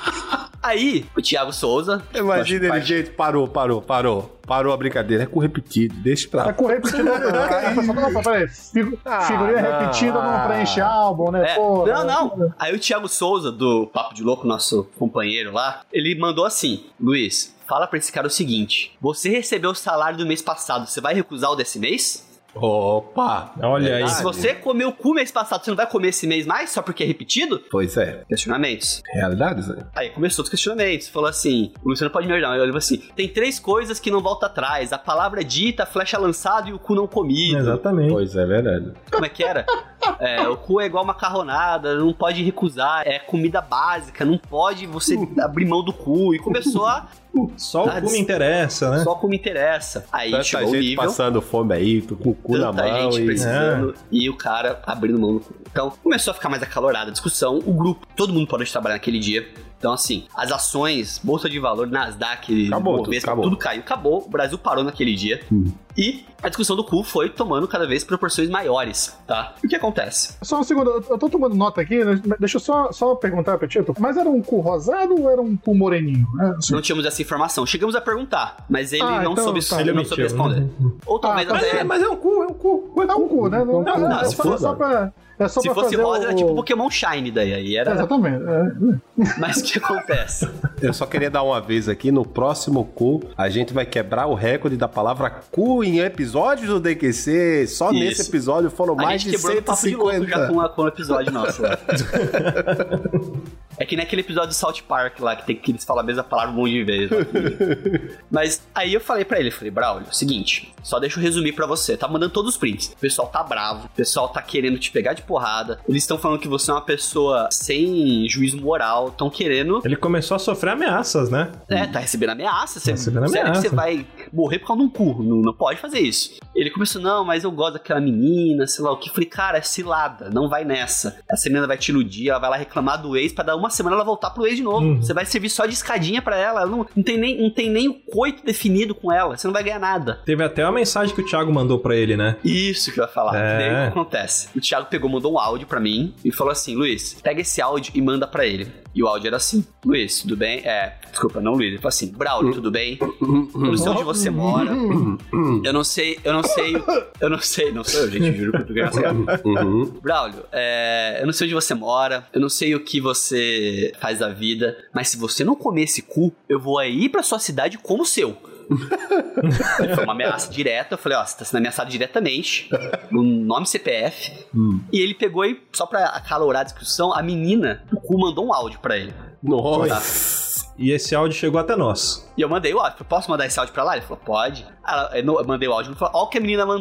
Aí, o Thiago Souza... Imagina ele, gente, parou, parou, parou. Parou a brincadeira, é com repetido, deixa pra lá. É com repetido, não, não, peraí, figu ah, figurinha não, repetida não preenche álbum, né? É, Pô, não, não. Aí o Thiago Souza, do Papo de Louco, nosso companheiro lá, ele mandou assim, Luiz, fala pra esse cara o seguinte, você recebeu o salário do mês passado, você vai recusar o desse mês? Opa! Olha aí. Se você comeu o cu mês passado, você não vai comer esse mês mais só porque é repetido? Pois é. Questionamentos. Realidades, né? Aí começou os questionamentos. Falou assim, o Luciano pode me ajudar. Ele falou assim, tem três coisas que não voltam atrás. A palavra dita, a flecha lançada e o cu não comido. Exatamente. Pois é, verdade. Como é que era? É, o cu é igual macarronada, não pode recusar. É comida básica, não pode você abrir mão do cu. E começou a... Só o cu me interessa, né? Só o cu me interessa. Aí Tanta chegou gente o nível... passando fome aí, tô com o cu na mão gente e... precisando, é. E o cara abrindo mão no cu. Então, começou a ficar mais acalorada a discussão. O grupo, todo mundo parou de trabalhar naquele dia. Então, assim, as ações, Bolsa de Valor, Nasdaq, acabou, Bovespa, tudo, acabou. tudo caiu. Acabou, o Brasil parou naquele dia. Hum. E a discussão do cu foi tomando cada vez proporções maiores, tá? O que acontece? Só um segundo, eu tô tomando nota aqui, deixa eu só, só perguntar pra Tito, mas era um cu rosado ou era um cu moreninho? É, assim. Não tínhamos essa informação. Chegamos a perguntar, mas ele ah, não então, soube, tá, ele não soube responder. Uhum. Ou talvez ah, até... É, mas é um cu, é um cu. É um cu, né? Não, não, não, não, é, se só, for, só pra... É só se pra fosse fazer rosa, o... era tipo Pokémon Shine daí. Aí era... Exatamente. É. Mas o que acontece? Eu só queria dar uma vez aqui, no próximo cu, a gente vai quebrar o recorde da palavra cu em episódios do D Q C. Só Isso. nesse episódio foram a mais de cento e cinquenta. A gente quebrou o papo de louco já com, a, com o episódio nosso. É que nem aquele episódio do South Park lá, que tem que eles falam a mesma palavra um monte de vezes. Mas aí eu falei pra ele, falei, Braulio, seguinte, só deixa eu resumir pra você, tá mandando todos os prints. O pessoal tá bravo, o pessoal tá querendo te pegar de porrada, eles estão falando que você é uma pessoa sem juízo moral, estão querendo... Ele começou a sofrer ameaças, né? É, tá recebendo ameaças. Você, tá recebendo sério ameaça. que você vai morrer por causa de um cu, não, não pode fazer isso. Ele começou, não, mas eu gosto daquela menina, sei lá o que. Falei, cara, é cilada, não vai nessa. Essa menina vai te iludir, ela vai lá reclamar do ex pra dar uma semana ela voltar pro ex de novo. Uhum. Você vai servir só de escadinha pra ela, ela não, não, tem nem, não tem nem o coito definido com ela, você não vai ganhar nada. Teve até uma mensagem que o Thiago mandou pra ele, né? Isso que eu ia falar. É. Daí o que acontece? O Thiago pegou, mandou um áudio pra mim e falou assim, Luiz, pega esse áudio e manda pra ele. E o áudio era assim, Luiz, tudo bem? É, desculpa, não Luiz. Ele falou assim, Braulio, tudo bem? Eu não sei onde você mora. Eu não sei, eu não sei, eu não sei, não sou eu, gente, juro que eu tô ganhando. Braulio, é, eu não sei onde você mora, eu não sei o que você faz da vida, mas se você não comer esse cu, eu vou aí pra sua cidade como o seu. Foi uma ameaça direta. Eu falei, ó, você tá sendo ameaçado diretamente, no nome C P F. Hum. E ele pegou e, só pra acalorar a discussão, a menina do cu mandou um áudio pra ele. Nossa. Tá? E esse áudio chegou até nós. E eu mandei o áudio. Posso mandar esse áudio pra lá? Ele falou, pode. Eu mandei o áudio. Ele falou, ó o que a menina mandou.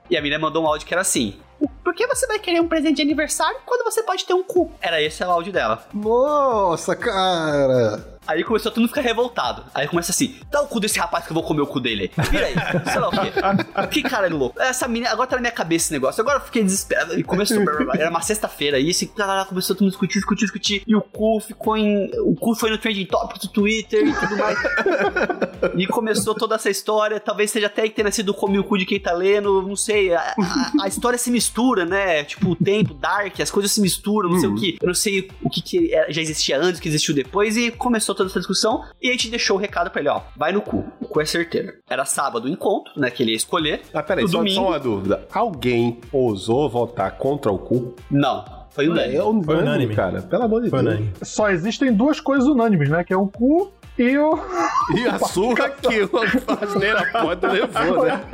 E a menina mandou um áudio que era assim: por que você vai querer um presente de aniversário quando você pode ter um cu? Era esse o áudio dela. Nossa, cara... Aí começou todo mundo a ficar revoltado. Aí começa assim: dá o cu desse rapaz que eu vou comer o cu dele aí. Vira aí. Sei lá o quê. Que cara louco. Essa menina, agora tá na minha cabeça esse negócio. Agora eu fiquei desesperado. E começou. Era uma sexta-feira isso. E começou todo mundo a discutir, discutir, discutir. E o cu ficou em. O cu foi no trending topic do Twitter e tudo mais. E começou toda essa história. Talvez seja até que tenha sido comer o cu de quem tá lendo. Não sei. A, a, a história se mistura, né? Tipo, o tempo, Dark, as coisas se misturam. Não sei o que. Eu não sei o que, que já existia antes, o que existiu depois. E começou toda essa discussão, e a gente deixou o recado pra ele, ó, vai no cu, o cu é certeiro. Era sábado o encontro, né, que ele ia escolher. Ah, peraí, só, domingo... só uma dúvida, alguém ousou votar contra o cu? Não, foi unânime. É unânime, foi unânime, cara, pelo amor de foi Deus. Unânime. Só existem duas coisas unânimes, né, que é o cu e o... E a surra que o asneira pode levou, né?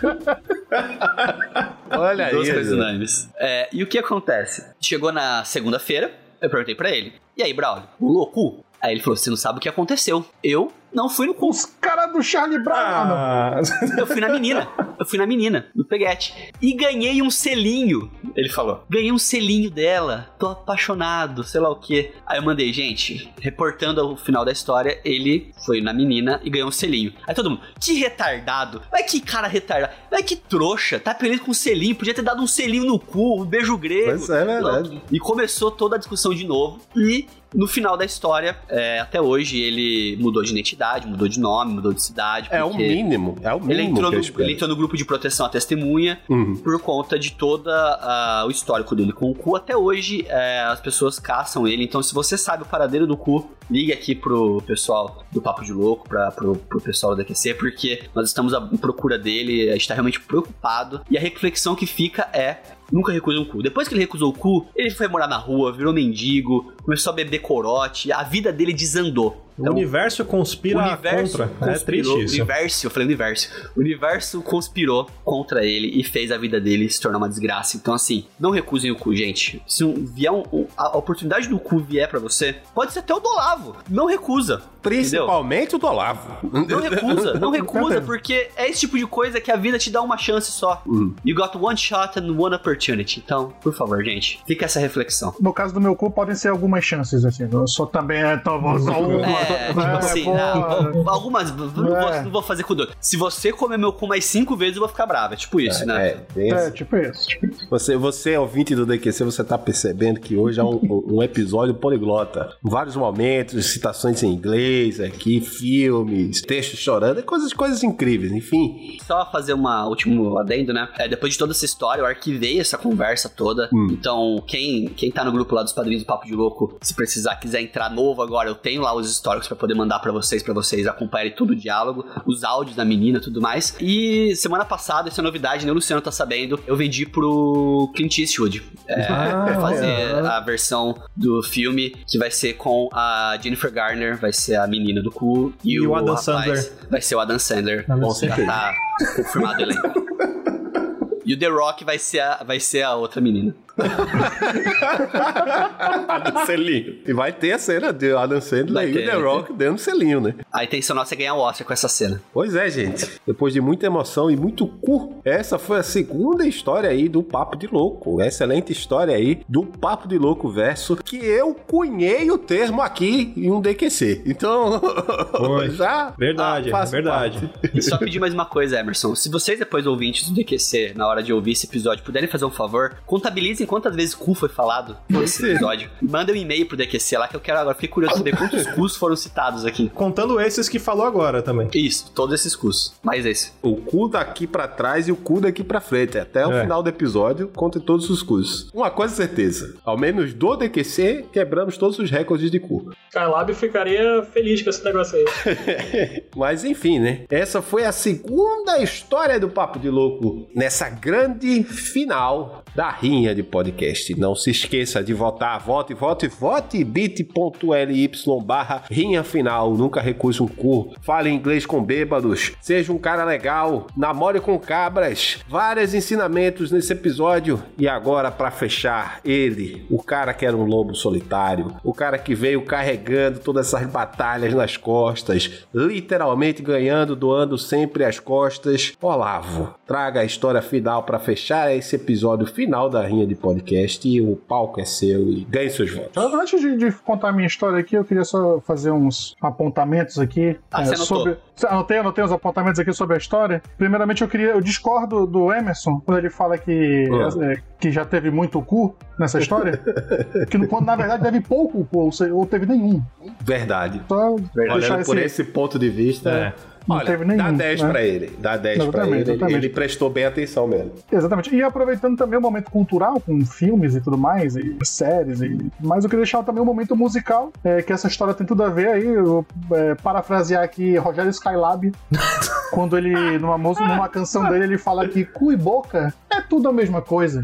Olha aí. Duas coisas unânimes. É, e o que acontece? Chegou na segunda-feira, eu perguntei pra ele, e aí, Braulio, pulou o cu? Aí ele falou, você não sabe o que aconteceu. Eu não fui no cu. Os caras do Charlie Brown. Ah. Eu fui na menina. Eu fui na menina, no peguete. E ganhei um selinho. Ele falou. Ganhei um selinho dela. Tô apaixonado, sei lá o quê. Aí eu mandei, gente, reportando o final da história, ele foi na menina e ganhou um selinho. Aí todo mundo, que retardado. Mas que cara retardado. Mas que trouxa. Tá feliz com um selinho. Podia ter dado um selinho no cu, um beijo grego. Pois é, verdade. E começou toda a discussão de novo. E no final da história, é, até hoje, ele mudou de identidade, mudou de nome, mudou de cidade. É o mínimo, é o mínimo. Ele entrou, que eu no, espero. ele entrou no grupo de proteção à testemunha Uhum. por conta de todo uh, o histórico dele com o cu. Até hoje, é, as pessoas caçam ele. Então, se você sabe o paradeiro do cu, ligue aqui pro pessoal do Papo de Louco, pra, pro, pro pessoal do D Q C, porque nós estamos à procura dele, a gente tá realmente preocupado. E a reflexão que fica é: nunca recusa um cu. Depois que ele recusou o cu, ele foi morar na rua, virou mendigo, começou a beber corote, a vida dele desandou. Então, o universo conspira o universo contra. Conspirou, é triste isso. O universo, eu falei universo. O universo conspirou contra ele e fez a vida dele se tornar uma desgraça. Então, assim, não recusem o cu, gente. Se um, vier um, um, a oportunidade do cu vier pra você, pode ser até o do Olavo. Não recusa. Principalmente entendeu? O do Olavo. Não recusa, não recusa, porque é esse tipo de coisa que a vida te dá uma chance só. Hum. You got one shot and one opportunity. Então, por favor, gente, fica essa reflexão. No caso do meu cu, podem ser algumas chances, assim. Eu só também é só uma. É, tipo assim, não, algumas, não, é. vou, não vou fazer com dor. Se você comer meu cu mais cinco vezes, eu vou ficar bravo. É tipo isso, é, né? É, é, é tipo isso. Tipo isso. Você, você, ouvinte do D Q C, você tá percebendo que hoje é um, um episódio poliglota. Vários momentos, citações em inglês aqui, filmes, textos chorando, coisas, coisas incríveis, enfim. Só fazer uma último adendo, né? É, depois de toda essa história, eu arquivei essa conversa toda. Hum. Então, quem, quem tá no grupo lá dos Padrinhos do Papo de Louco, se precisar, quiser entrar novo agora, eu tenho lá os históricos pra poder mandar pra vocês, pra vocês acompanharem todo o diálogo, os áudios da menina e tudo mais. E semana passada, essa é novidade, né? O Luciano tá sabendo, eu vendi pro Clint Eastwood. É, ah, fazer é. a versão do filme, que vai ser com a Jennifer Garner, vai ser a menina do cu, e, e o, o Adam rapaz Sandler. Vai ser o Adam Sandler. Bom, já tá confirmado o elenco. E o The Rock vai ser a, vai ser a outra menina. Adam selinho. E vai ter a cena de Adam Sandler e o The Rock dando selinho, né? A intenção nossa é ganhar o Oscar com essa cena. Pois é, gente. Depois de muita emoção e muito cu, essa foi a segunda história aí do Papo de Louco. Excelente história aí do Papo de Louco verso, que eu cunhei o termo aqui em um D Q C. Então, já... Verdade, ah, verdade. Parte. E só pedir mais uma coisa, Emerson. Se vocês, depois ouvintes do D Q C, na hora de ouvir esse episódio, puderem fazer um favor, contabilizem quantas vezes cu foi falado nesse episódio. Manda um e-mail pro D Q C lá, que eu quero agora. Fiquei curioso saber quantos cus foram citados aqui. Contando esses que falou agora também. Isso, todos esses cus. Mais esse. O cu daqui pra trás e o cu daqui pra frente. Até o é. final do episódio, contem todos os cus. Uma coisa certeza. Ao menos do D Q C, quebramos todos os recordes de cu. Skylab ficaria feliz com esse negócio aí. Mas enfim, né? Essa foi a segunda história do Papo de Louco nessa grande final da rinha de podcast. Podcast. Não se esqueça de votar, vote, vote, vote, bit.ly barra rinha final, nunca recuse um cu, fale inglês com bêbados, seja um cara legal, namore com cabras, vários ensinamentos nesse episódio. E agora, pra fechar, ele, o cara que era um lobo solitário, o cara que veio carregando todas essas batalhas nas costas, literalmente ganhando, doando sempre as costas. Olavo, traga a história final pra fechar esse episódio final da Rinha de Podcast e o palco é seu e ganhe seus votos. Antes de, de contar a minha história aqui, eu queria só fazer uns apontamentos aqui. Ah, é, você anotou? sobre... Anotei, anotei os apontamentos aqui sobre a história. Primeiramente, eu queria. Eu discordo do Emerson quando ele fala que, Uhum. é, que já teve muito cu nessa história. que no, quando, na verdade, teve pouco cu, ou, se- ou teve nenhum. Verdade. Só Olhando deixar por esse. esse ponto de vista, É. Não olha, teve dá nenhum, dez né? pra ele. Dá dez pra Exatamente, ele. Ele, exatamente. ele prestou bem atenção mesmo. Exatamente. E aproveitando também o momento cultural, com filmes e tudo mais, e séries e tudo mais, eu queria deixar também o momento musical, é, que essa história tem tudo a ver aí. Eu, é, parafrasear aqui Rogério Skylab, quando ele, numa, música, numa canção dele, ele fala que cu e boca é tudo a mesma coisa.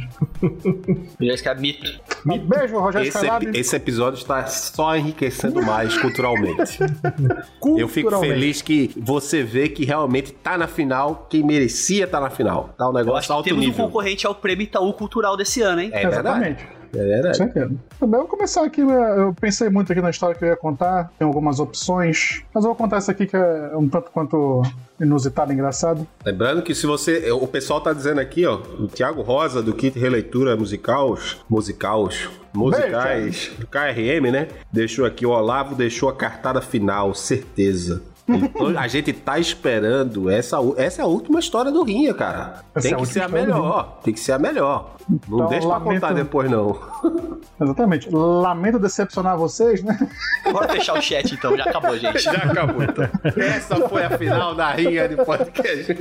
Já que é mito. Beijo, Rogério Esse, Skylab. epi- esse episódio está só enriquecendo mais culturalmente. Eu fico Culturalmente. feliz que você vê que realmente tá na final quem merecia tá na final. Tá um Eu acho negócio que alto temos um nível. concorrente ao Prêmio Itaú Cultural desse ano, hein? É verdade. Exatamente. É verdade. Com certeza. Também eu vou começar aqui, né, eu pensei muito aqui na história que eu ia contar, tem algumas opções, mas eu vou contar essa aqui que é um tanto quanto inusitado, engraçado. Lembrando que se você... O pessoal tá dizendo aqui, ó, o Thiago Rosa, do Kit Releitura Musicais, Musicais, Musicais, do K R M, né? Deixou aqui, o Olavo deixou a cartada final, certeza. Então, a gente tá esperando essa, essa é a última história do Rinha, cara. Essa Tem é a que ser a última história do melhor. Tem que ser a melhor. Não Então, deixa pra lamento- contar depois, não. Exatamente. Lamento decepcionar vocês, né? Bora fechar o chat então, já acabou, gente. Já acabou, então. Essa foi a final da Rinha de Podcast.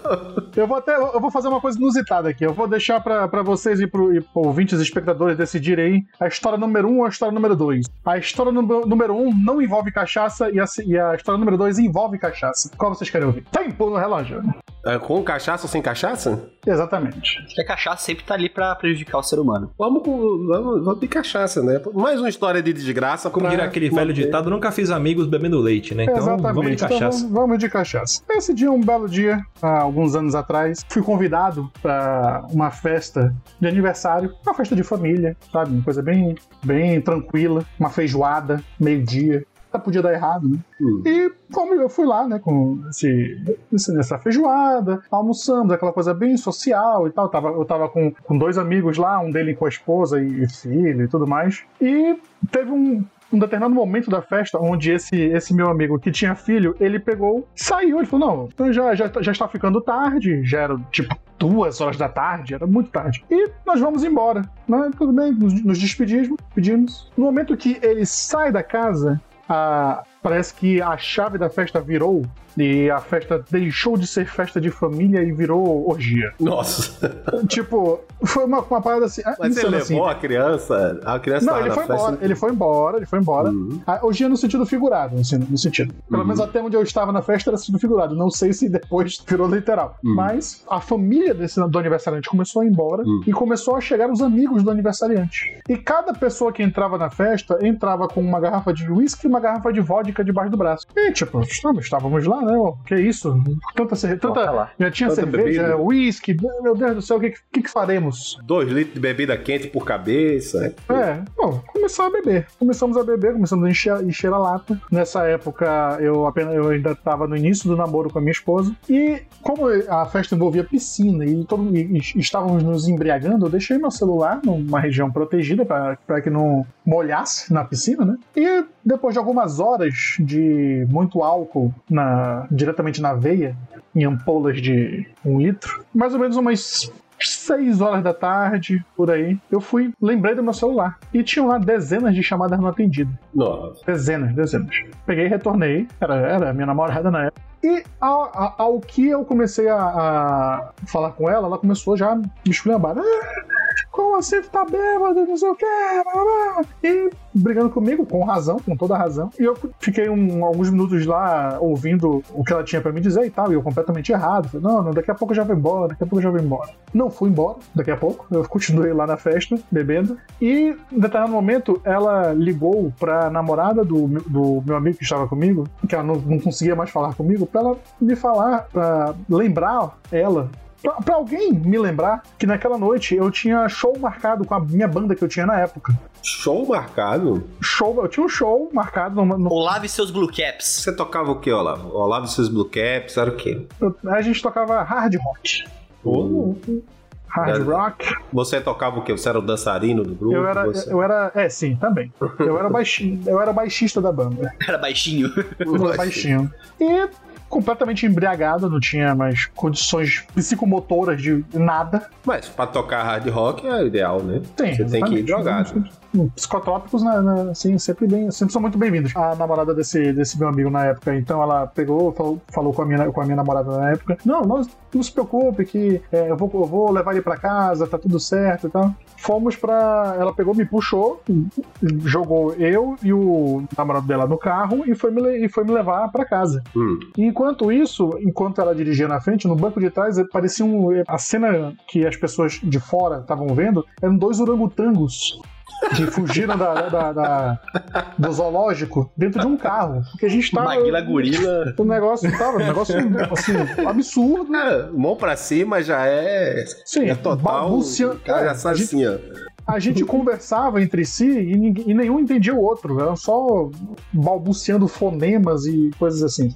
Eu vou até eu vou fazer uma coisa inusitada aqui. Eu vou deixar pra, pra vocês e pro, e pro ouvintes e espectadores decidirem aí a história número um ou a história número dois. A história número, número um não envolve cachaça e a, e a história número dois envolve cachaça. Qual vocês querem ouvir? Tempo no relógio. É, com cachaça ou sem cachaça? Exatamente. Porque a cachaça sempre tá ali pra prejudicar o ser humano. Vamos com. Vamos, vamos de cachaça, né? Mais uma história de desgraça. Como pra diria aquele velho manter. ditado, nunca fiz amigos bebendo leite, né? Então Exatamente. vamos de Então, cachaça. vamos, vamos de cachaça. Esse dia, um belo dia, há alguns anos atrás, fui convidado pra uma festa de aniversário, uma festa de família, sabe? Uma coisa bem, bem tranquila, uma feijoada, meio-dia. Podia dar errado, né? Hum. E como eu fui lá, né, com esse, esse- nessa feijoada, almoçamos, aquela coisa bem social e tal. Eu tava, eu tava com, com dois amigos lá, um dele com a esposa e, e filho e tudo mais. E teve um, um determinado momento da festa onde esse, esse meu amigo que tinha filho, ele pegou, saiu, ele falou, não, então já, já, já está ficando tarde, já era tipo duas horas da tarde, era muito tarde. E nós vamos embora, né? Tudo bem, nos, nos despedimos, pedimos. No momento que ele sai da casa, a- parece que a chave da festa virou e a festa deixou de ser festa de família e virou orgia. Nossa. Tipo, foi uma, uma parada assim. Mas ele insana, levou assim. a criança. A criança Não, tava ele na foi festa. embora, ele foi embora, ele foi embora. Uhum. Ah, orgia no sentido figurado, no, sen- no sentido. Pelo Uhum. menos até onde eu estava na festa era sentido figurado. Não sei se depois virou literal. Uhum. Mas a família desse, do aniversariante começou a ir embora Uhum. e começou a chegar os amigos do aniversariante. E cada pessoa que entrava na festa entrava com uma garrafa de uísque e uma garrafa de vodka debaixo do braço. E tipo, estávamos lá, né? ó, Que isso? Tanta cerveja. Tanta, já tinha Tanta cerveja, bebida. uísque. Meu Deus do céu, o que, que, que faremos? Dois litros de bebida quente por cabeça. É, bom, começou a beber. Começamos a beber, começamos a encher, encher a lata. Nessa época, eu apenas eu ainda estava no início do namoro com a minha esposa. E como a festa envolvia piscina e, todo, e, e estávamos nos embriagando, eu deixei meu celular numa região protegida para que não molhasse na piscina, né? E depois de algumas horas de muito álcool na, diretamente na veia, em ampolas de um litro, mais ou menos umas seis horas da tarde, por aí, eu fui, lembrei do meu celular. E tinham lá dezenas de chamadas não atendidas. Nossa. Dezenas, dezenas. Peguei e retornei, era, era minha namorada na época. E ao, ao, ao que eu comecei a, a falar com ela, ela começou já a me esculhambar. Ah, como assim tu tá bêbado, não sei o que, e brigando comigo, com razão, com toda razão. E eu fiquei um, alguns minutos lá ouvindo o que ela tinha pra me dizer e tal, e eu completamente errado. Falei, não, não, daqui a pouco eu já vou embora, daqui a pouco eu já vou embora. Não fui embora, daqui a pouco, eu continuei lá na festa, bebendo, e em determinado momento ela ligou pra namorada do, do meu amigo que estava comigo, que ela não, não conseguia mais falar comigo, pra ela me falar, pra lembrar ela, Pra, pra alguém me lembrar que naquela noite eu tinha show marcado com a minha banda que eu tinha na época. Show marcado? Show, eu tinha um show marcado no... no... Olavo e seus Blue Caps. Você tocava o que, Olavo? Olavo e seus Blue Caps, era o quê? Eu, a gente tocava hard rock. Hum. Hard Era... rock. Você tocava o quê? Você era o dançarino do grupo? Eu era, você... eu era, é, sim, também. Eu era baixinho, eu era baixista da banda. Era baixinho. Eu era baixinho. E completamente embriagado, não tinha mais condições psicomotoras de nada. Mas pra tocar hard rock é ideal, né? Sim, você tem que ir drogado. Psicotrópicos, né, né, assim, sempre, bem, sempre são muito bem-vindos. A namorada desse, desse meu amigo na época, então ela pegou, falou, falou com, a minha, com a minha namorada na época, não, não, não se preocupe que é, eu, vou, eu vou levar ele pra casa, tá tudo certo e tal. Fomos pra... Ela pegou, me puxou, jogou eu e o namorado dela no carro e foi me, e foi me levar pra casa. Hum. E enquanto isso, enquanto ela dirigia na frente, no banco de trás, parecia um... A cena que as pessoas de fora estavam vendo eram dois orangotangos que fugiram da, da, da, do zoológico dentro de um carro. Porque a gente tava... Maguila gorila. O negócio tava... Um negócio assim, absurdo. É, mão pra cima já é... Sim, é total... balbuciando. O cara já sabe assim, ó. A gente conversava entre si e, ninguém, e nenhum entendia o outro. Eram só balbuciando fonemas e coisas assim.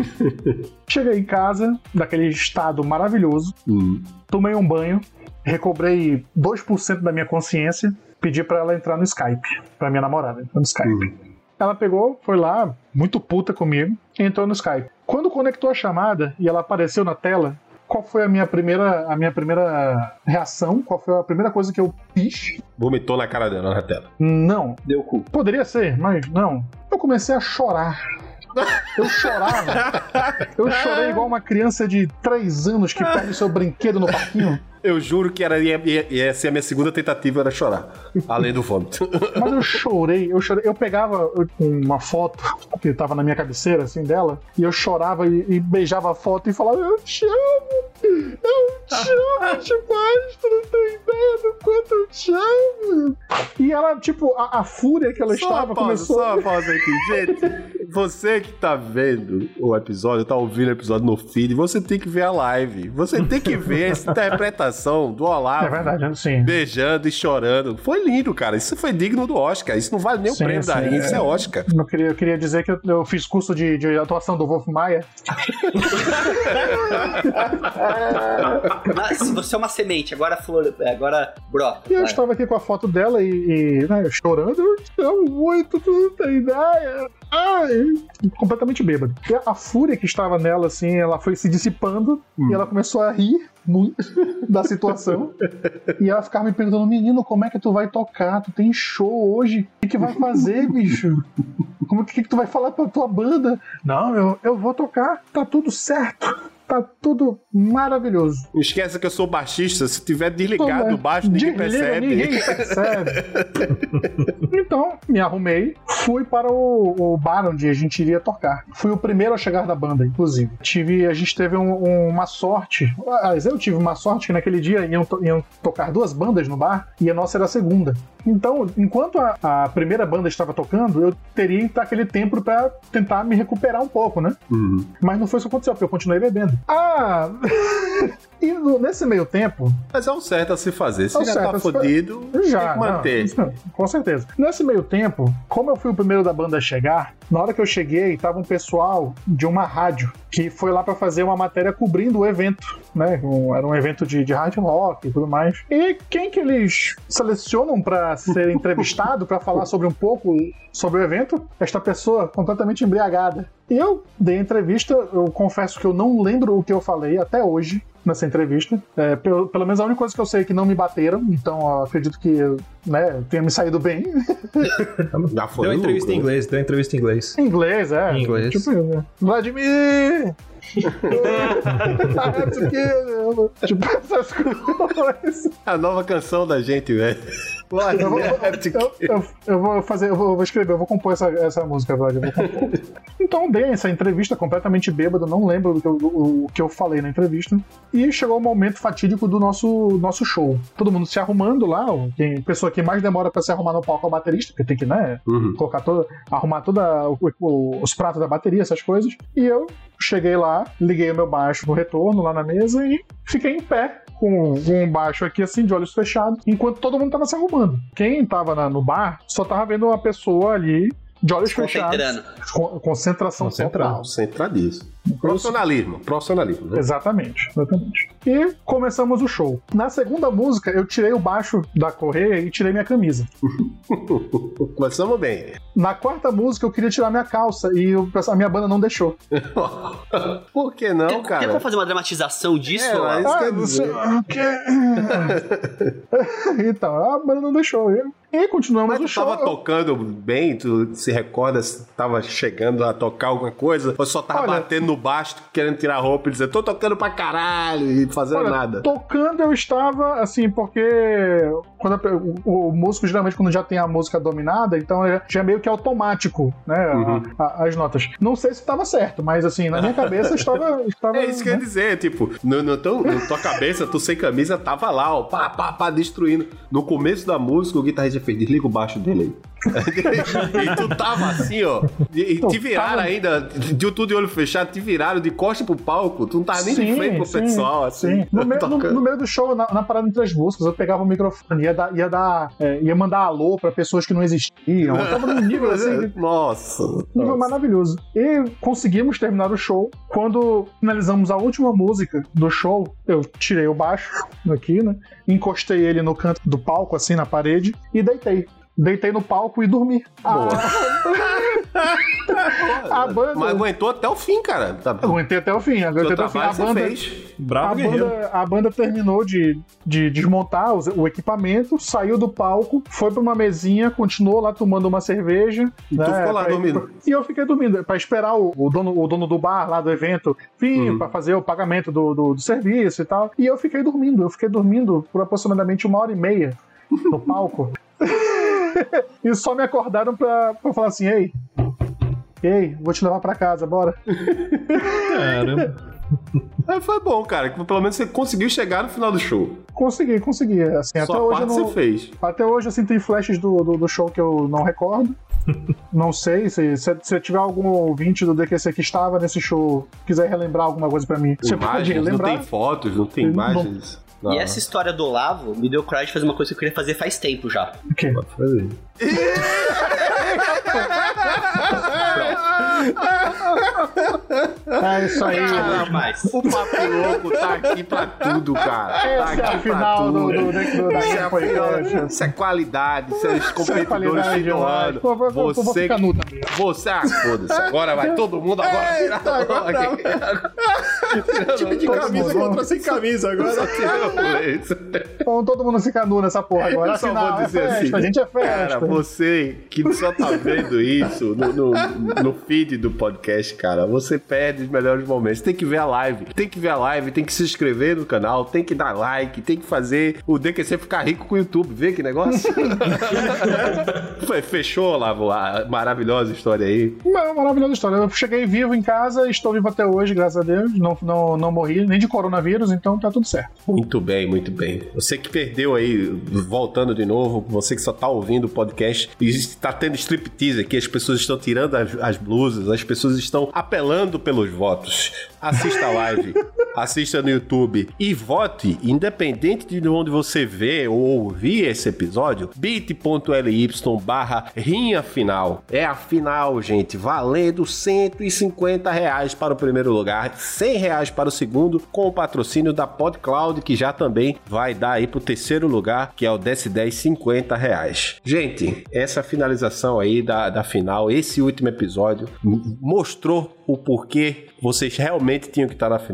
Cheguei em casa, daquele estado maravilhoso. Hum. Tomei um banho. Recobrei dois por cento da minha consciência. Pedi pra ela entrar no Skype. Pra minha namorada, entrar no Skype. Hum. Ela pegou, foi lá, muito puta comigo, e entrou no Skype. Quando conectou a chamada e ela apareceu na tela, qual foi a minha primeira, a minha primeira reação? Qual foi a primeira coisa que eu fiz? Vomitou na cara dela, na tela. Não. Deu cu. Poderia ser, mas não. Eu comecei a chorar. Eu chorava. Eu chorei igual uma criança de três anos que perde seu brinquedo no parquinho. Eu juro que era, ia, ia, ia ser a minha segunda tentativa, era chorar. Além do vômito. Mas eu chorei, eu chorei. Eu pegava uma foto que tava na minha cabeceira, assim, dela, e eu chorava e, e beijava a foto e falava, eu te amo, eu te amo demais, tu não tem ideia do quanto eu te amo. E ela, tipo, a, a fúria que ela só estava uma pausa, começou... Só uma pausa aqui, gente. Você que tá vendo o episódio, tá ouvindo o episódio no feed, você tem que ver a live. Você tem que ver essa interpretação do Olavo. É verdade, sim. Beijando e chorando. Foi lindo, cara. Isso foi digno do Oscar. Isso não vale nem o Sim, prêmio sim, da Rinha, é. isso é Oscar. Eu queria, eu queria dizer que eu, eu fiz curso de, de atuação do Wolf Maia. Mas se você é uma semente, agora flor, agora brota. E eu vai. estava aqui com a foto dela e, e né, chorando. Eu te amo muito, tu não tem ideia. Ai, completamente bêbado. E a, a fúria que estava nela, assim, ela foi se dissipando hum. e ela começou a rir muito da situação. E ela ficava me perguntando, menino, como é que tu vai tocar? Tu tem show hoje? O que, que vai fazer, bicho? Como que, que tu vai falar pra tua banda? Não, eu, eu vou tocar, tá tudo certo. Tá tudo maravilhoso. Não esqueça que eu sou baixista. Se tiver desligado o baixo, ninguém Desliga, percebe. Ninguém percebe. Então, me arrumei. Fui para o, o bar onde a gente iria tocar. Fui o primeiro a chegar da banda, inclusive. Tive, a gente teve um, um, uma sorte. Aliás, eu tive uma sorte que naquele dia iam, to, iam tocar duas bandas no bar e a nossa era a segunda. Então, enquanto a, a primeira banda estava tocando, eu teria aquele tempo para tentar me recuperar um pouco, né? Uhum. Mas não foi isso que aconteceu, porque eu continuei bebendo. Ah! E no, nesse meio tempo... Mas é o certo a se fazer. Se é já certo, tá fodido, já, tem que manter. Não, com certeza. Nesse meio tempo, como eu fui o primeiro da banda a chegar, na hora que eu cheguei, tava um pessoal de uma rádio que foi lá pra fazer uma matéria cobrindo o evento, né? Um, era um evento de, de hard rock e tudo mais. E quem que eles selecionam pra ser entrevistado, pra falar sobre um pouco sobre o evento? Esta pessoa completamente embriagada. E eu dei a entrevista, eu confesso que eu não lembro o que eu falei até hoje nessa entrevista. É, pelo, pelo menos a única coisa que eu sei é que não me bateram, então eu acredito que, né, tenha me saído bem. Já foi deu lucro, entrevista né? em inglês, deu entrevista em inglês. Em inglês, é. Em inglês. Tipo, né? Vladimir! I have to kill. Tipo, essas coisas. A nova canção da gente, velho. Eu vou, eu, eu, eu vou fazer, eu vou, eu vou escrever, eu vou compor essa, essa música, Vlad. Eu vou compor. Então dei essa entrevista completamente bêbado, não lembro do que eu, o, o que eu falei na entrevista. E chegou o momento fatídico do nosso, nosso show. Todo mundo se arrumando lá, quem, a pessoa que mais demora pra se arrumar no palco é o baterista, porque tem que, né, uhum. colocar toda, arrumar toda o, o, os pratos da bateria, essas coisas. E eu cheguei lá, liguei o meu baixo no retorno lá na mesa e fiquei em pé. Com um baixo aqui assim, de olhos fechados, enquanto todo mundo tava se arrumando. Quem tava na, no bar só tava vendo uma pessoa ali de olhos fechados. Con- concentração total. Concentradíssimo. Profissionalismo, profissionalismo. Né? Exatamente, exatamente. E começamos o show. Na segunda música, eu tirei o baixo da correia e tirei minha camisa. Começamos bem. Na quarta música, eu queria tirar minha calça e eu, a minha banda não deixou. Por que não, tem, cara? Tem como fazer uma dramatização disso? É, mas ah, quer você... dizer... Então, a banda não deixou. E continuamos mas o tu show. tava tocando bem? Tu se recorda se tava chegando a tocar alguma coisa? Ou só tava Olha, batendo no baixo, querendo tirar a roupa e dizer, tô tocando pra caralho e fazendo Olha, nada? Tocando eu estava, assim, porque quando a, o, o músico, geralmente, quando já tem a música dominada, então já é meio que automático, né, uhum. a, a, as notas. Não sei se estava certo, mas, assim, na minha cabeça estava... estava é isso que né? eu ia dizer, tipo, no, no, teu, no tua cabeça, tu sem camisa, tava lá, ó, pá, pá, pá, destruindo. No começo da música, o guitarrista fez, desliga o baixo dele aí. E tu tava assim, ó. E, e te viraram tava... ainda, de tudo de olho fechado, te viraram de costa pro palco. Tu não tava nem sim, de frente pro sim, pessoal, assim. Sim. No, meio, no, no meio do show, na, na parada entre as músicas, eu pegava o microfone, ia dar, ia, dar, é, ia mandar alô pra pessoas que não existiam. Eu tava num nível assim. De... Nossa. Nível nossa. maravilhoso. E conseguimos terminar o show. Quando finalizamos a última música do show, eu tirei o baixo aqui, né? Encostei ele no canto do palco, assim, na parede, e deitei. Deitei no palco e dormi. Boa. A banda... Mas aguentou até o fim, cara. Tá... Aguentei até o fim. Aguentei até o fim. A banda... fez. Bravo a, banda, a banda terminou de, de desmontar o equipamento, saiu do palco, foi pra uma mesinha, continuou lá tomando uma cerveja. E né, tu ficou lá pra, dormindo? E eu fiquei dormindo, pra esperar o, o, dono, o dono do bar lá do evento vir uhum. pra fazer o pagamento do, do, do serviço e tal. E eu fiquei dormindo. Eu fiquei dormindo por aproximadamente uma hora e meia no palco. E só me acordaram pra, pra falar assim, ei, ei, vou te levar pra casa, bora. Caramba. É, foi bom, cara, que pelo menos você conseguiu chegar no final do show. Consegui, consegui. Assim, Sua até hoje parte não, você fez. Até hoje, assim, tem flashes do, do, do show que eu não recordo. Não sei, se, se, se tiver algum ouvinte do D Q C que estava nesse show, quiser relembrar alguma coisa pra mim, você pode relembrar. Não tem fotos, não tem imagens. Não. E essa história do Olavo me deu coragem de fazer uma coisa que eu queria fazer faz tempo já. O quê? Pode fazer. É isso aí, cara, mas o Papo Louco tá aqui pra tudo, cara. Tá Esse aqui é a final do, do, do, do da isso, é final, isso é qualidade, isso é os competidores chegando. Você, você, você, ah, foda-se. Agora vai todo mundo agora. Eita, agora time de camisa contra sem camisa agora. Vamos todo mundo ficar nu nessa porra agora. Eu só Afinal, vou dizer é festa, assim, a gente é festa. Cara, você que só tá vendo isso no, no, no feed do podcast, cara, você perde os melhores momentos. Tem que ver a live, tem que ver a live, tem que se inscrever no canal, tem que dar like, tem que fazer o D Q C ficar rico com o YouTube. Vê que negócio? Fechou lá a maravilhosa história aí. Uma maravilhosa história. Eu cheguei vivo em casa, estou vivo até hoje, graças a Deus. Não, não, não morri nem de coronavírus, então tá tudo certo. Muito bem, muito bem. Você que perdeu aí, voltando de novo, você que só tá ouvindo o podcast, e está tendo striptease aqui, as pessoas estão tirando as, as blusas, as pessoas estão apelando pelos votos. Assista a live, assista no YouTube e vote, independente de onde você vê ou ouvir esse episódio, bit.ly barra rinha final. É a final, gente, valendo cento e cinquenta reais para o primeiro lugar, cem reais para o segundo, com o patrocínio da PodCloud, que já também vai dar aí pro terceiro lugar, que é o Desce dez, cinquenta reais. Gente, essa finalização aí da, da final, esse último episódio, mostrou o porquê vocês realmente tinham que estar na final. Qual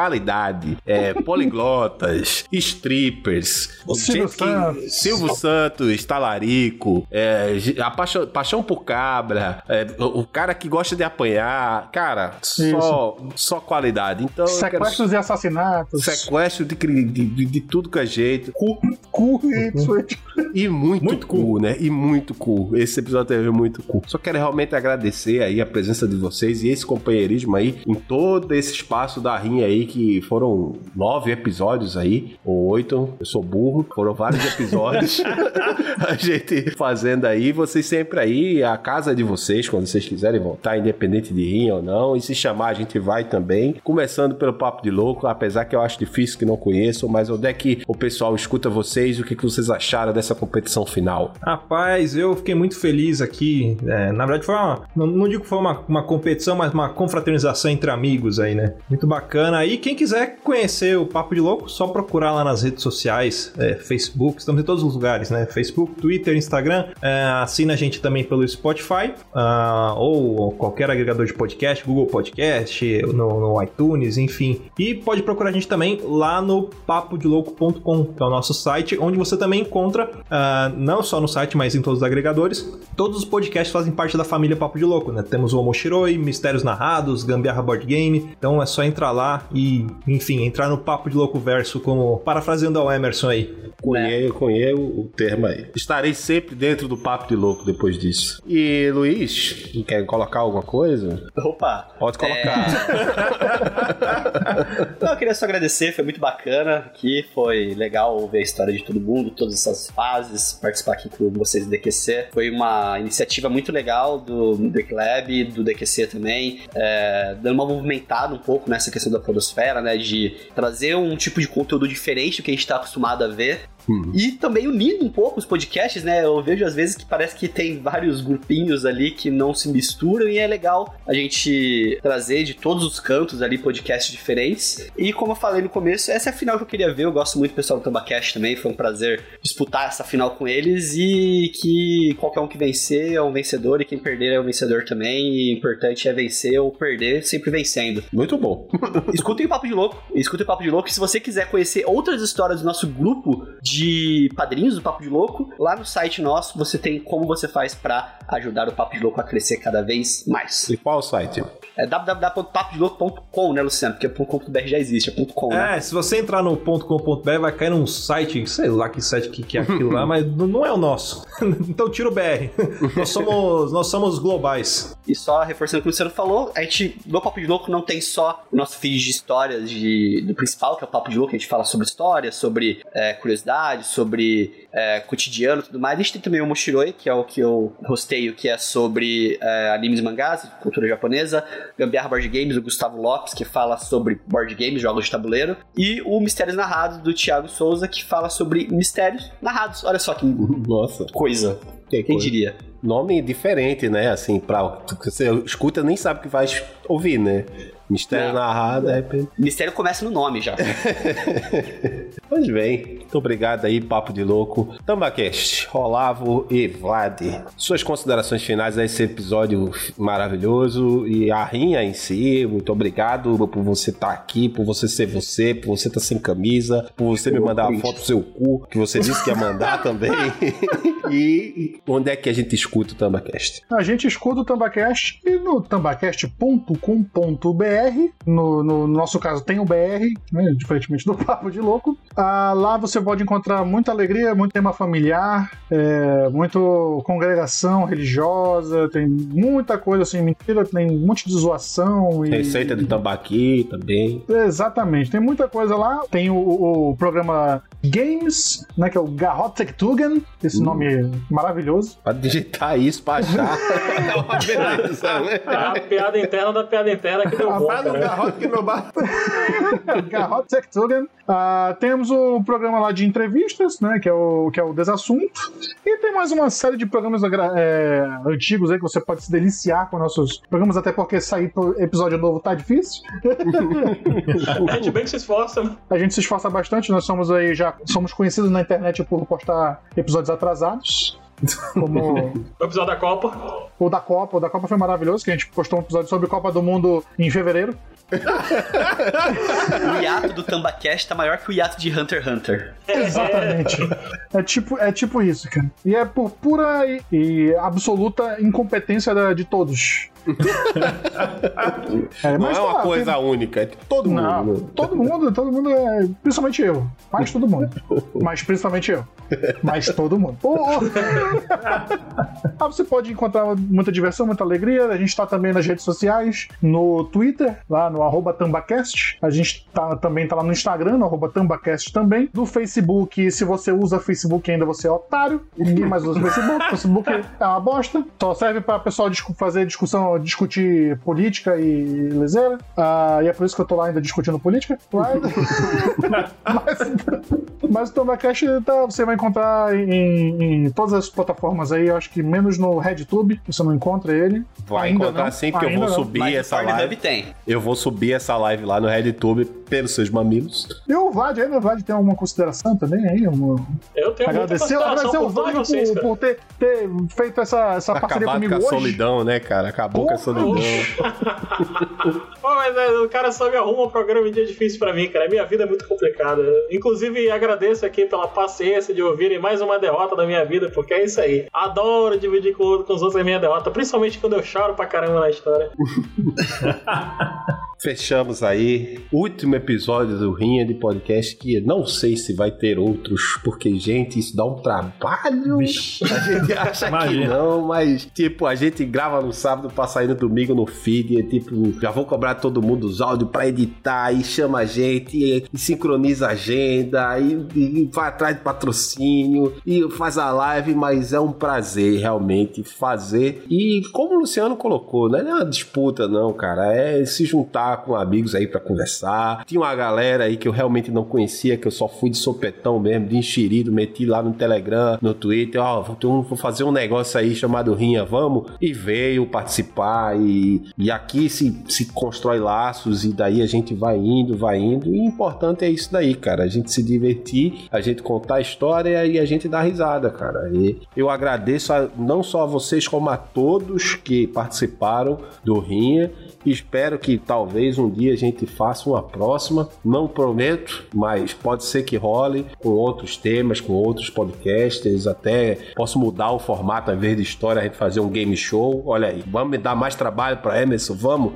qualidade, é, poliglotas, strippers, Silvio gente que, Silvio Santos, talarico, é, a paixão, paixão por cabra, é, o, o cara que gosta de apanhar, cara, só, só qualidade. Então, sequestros quero... e assassinatos. Sequestro de, de, de, de tudo que é jeito. Cu, cu e, e muito, muito cu, cu, né? E muito cu. Esse episódio teve muito cu. Só quero realmente agradecer aí a presença de vocês e esse companheirismo aí em todo esse espaço da rinha aí, que foram nove episódios aí, ou oito, eu sou burro, foram vários episódios a gente fazendo aí, vocês sempre aí, a casa de vocês, quando vocês quiserem voltar, independente de rinha ou não, e se chamar a gente vai também, começando pelo Papo de Louco, apesar que eu acho difícil que não conheçam, mas onde é que o pessoal escuta vocês, o que, que vocês acharam dessa competição final? Rapaz, eu fiquei muito feliz aqui, é, na verdade foi uma, não, não digo que foi uma, uma competição, mas uma confraternização entre amigos aí, né, muito bacana. E quem quiser conhecer o Papo de Louco, só procurar lá nas redes sociais, é, Facebook, estamos em todos os lugares, né, Facebook, Twitter, Instagram, é, assina a gente também pelo Spotify, uh, ou qualquer agregador de podcast, Google Podcast, no, no iTunes, enfim. E pode procurar a gente também lá no papo de louco ponto com, que é o nosso site, onde você também encontra, uh, não só no site, mas em todos os agregadores, todos os podcasts fazem parte da família Papo de Louco, né? Temos o Omoshiroi, Mistérios Narrados, Gambiarra Board Game, então é só entrar lá e, enfim, entrar no Papo de Louco Verso, como parafraseando ao Emerson aí. Cunhei, cunhei o termo aí. Estarei sempre dentro do Papo de Louco depois disso. E, Luiz, quer colocar alguma coisa? Opa! Pode colocar. É... Não, eu queria só agradecer, foi muito bacana aqui, foi legal ver a história de todo mundo, todas essas fases, participar aqui com vocês do D Q C. Foi uma iniciativa muito legal do D Q Lab, do D Q C também, é, dando uma movimentada um pouco nessa questão da podosfera, né, de trazer um tipo de conteúdo diferente do que a gente está acostumado a ver. Uhum. E também unindo um pouco os podcasts, né? Eu vejo às vezes que parece que tem vários grupinhos ali que não se misturam e é legal a gente trazer de todos os cantos ali podcasts diferentes. E como eu falei no começo, essa é a final que eu queria ver. Eu gosto muito do pessoal do Tambacast também. Foi um prazer disputar essa final com eles e que qualquer um que vencer é um vencedor e quem perder é um vencedor também. E o importante é vencer ou perder, sempre vencendo. Muito bom. Escutem o Papo de Louco. Escutem o Papo de Louco. E se você quiser conhecer outras histórias do nosso grupo de de padrinhos do Papo de Louco, lá no site nosso você tem como você faz pra ajudar o Papo de Louco a crescer cada vez mais. E qual o site? É w w w ponto papo de louco ponto com, né, Luciano? Porque ponto com ponto b r já existe, é .com, né? É, se você entrar no ponto com ponto b r vai cair num site, sei lá que site que, que é aquilo lá, mas não é o nosso. Então tira o B R. Nós somos, nós somos globais. E só reforçando o que o Luciano falou, a gente, no Papo de Louco não tem só o nosso feed de histórias de, do principal, que é o Papo de Louco, a gente fala sobre história, sobre é, curiosidade, sobre é, cotidiano e tudo mais. A gente tem também o Moshiroi, que é o que eu hosteio, que é sobre é, animes e mangás, cultura japonesa. Gambiarra Board Games, do Gustavo Lopes, que fala sobre board games, jogos de tabuleiro. E o Mistérios Narrados, do Thiago Souza, que fala sobre mistérios narrados. Olha só que Nossa. coisa. Que Quem coisa. diria? Nome diferente, né? Assim, pra, você escuta nem sabe o que vai ouvir, né? Mistério Não. narrado, de repente. Mistério começa no nome já. Pois bem, muito obrigado aí, Papo de Louco. Tambacast, Olavo e Vlad. Suas considerações finais a esse episódio maravilhoso e a rinha em si. Muito obrigado por você estar aqui, por você ser você, por você estar sem camisa, por você me mandar uma foto do seu cu, que você disse que ia mandar também. E onde é que a gente escuta o Tambacast? A gente escuta o Tambacast e no tambacast ponto com ponto b r. No, no nosso caso tem o B R, né, diferentemente do Papo de Louco. Ah, lá você pode encontrar muita alegria, muito tema familiar, é, muito congregação religiosa, tem muita coisa assim, mentira, tem um monte de zoação. E, Receita de tambaqui também. Exatamente, tem muita coisa lá. Tem o, o, o programa Games, né, que é o Garrotektugen, esse uh. nome maravilhoso. Pode digitar isso pra achar. É uma beleza, né? É a piada interna da piada interna que deu bom. O Garrote que meu bar. Garrotektugen. Uh, temos o programa lá de entrevistas, né, que é o, que é o Desassunto. E tem mais uma série de programas é, antigos aí que você pode se deliciar com nossos programas, até porque sair pro episódio novo tá difícil. A gente bem que se esforça, né? A gente se esforça bastante, nós somos aí já somos conhecidos na internet por postar episódios atrasados. Como o episódio da Copa. O da Copa, o da Copa foi maravilhoso, que a gente postou um episódio sobre Copa do Mundo em fevereiro. O hiato do Tambacast tá maior que o hiato de Hunter x Hunter. Exatamente. É tipo, é tipo isso, cara. E é por pura e, e absoluta incompetência da, de todos. É, não é uma tá, coisa tem... única, é todo mundo. Não, todo mundo, todo mundo é. Principalmente eu. Mais todo mundo. Mas principalmente eu. Mas todo mundo. Oh, oh. Ah, você pode encontrar muita diversão, muita alegria. A gente tá também nas redes sociais, no Twitter, lá no arroba Tambacast. A gente tá, também tá lá no Instagram, no arroba Tambacast também. No Facebook, se você usa Facebook ainda, você é otário. Ninguém mais usa o Facebook. O Facebook é uma bosta. Só serve pra pessoal fazer discussão, discutir política e lezeira. Ah, e é por isso que eu tô lá ainda discutindo política. mas, mas o Tambacast tá, você vai encontrar em, em todas as plataformas aí. Eu acho que menos no RedTube, você não encontra ele. Vai ainda encontrar não, sim, porque eu vou não. subir Mas essa live. Tem. Eu vou subir essa live lá no RedTube pelos seus mamilos. E o Vlad, aí, o Vlad tem alguma consideração também aí? Uma... Eu tenho agradecer, agradecer o Vlad por, vocês, por ter, ter feito essa, essa parceria comigo hoje. Acabou com a solidão, né, cara? Acabou com a solidão. Pô, mas é, o cara só me arruma um programa em dia difícil pra mim, cara. Minha vida é muito complicada. Inclusive, agradeço aqui pela paciência de ouvirem mais uma derrota da minha vida, porque é isso aí. Adoro dividir com, com os outros a minha derrota, principalmente quando eu choro pra caramba na história. Fechamos aí. Último episódio do Rinha de Podcast, que não sei se vai ter outros, porque, gente, isso dá um trabalho. Vixe. A gente acha Imagina. que não, mas, tipo, a gente grava no sábado pra sair no domingo no feed, e, tipo, já vou cobrar todo mundo os áudios pra editar, e chama a gente, e, e sincroniza a agenda, e, e vai atrás de patrocínio, e faz a live, mas é um prazer, realmente, fazer. E, como o Luciano colocou, não é uma disputa, não, cara, é se juntar com amigos aí pra conversar. Tinha uma galera aí que eu realmente não conhecia, que eu só fui de sopetão mesmo, de enxerido, meti lá no Telegram, no Twitter, ó, oh, vou fazer um negócio aí chamado Rinha, vamos? E veio participar e, e aqui se, se constrói laços e daí a gente vai indo, vai indo, e o importante é isso daí, cara, a gente se divertir, a gente contar a história e a gente dar risada, cara. E eu agradeço a, não só a vocês, como a todos que participaram do Rinha. Espero que talvez um dia a gente faça uma próxima. Não prometo, mas pode ser que role com outros temas, com outros podcasters. Até posso mudar o formato, ao invés de história, a gente fazer um game show. Olha aí, vamos me dar mais trabalho para Emerson, vamos?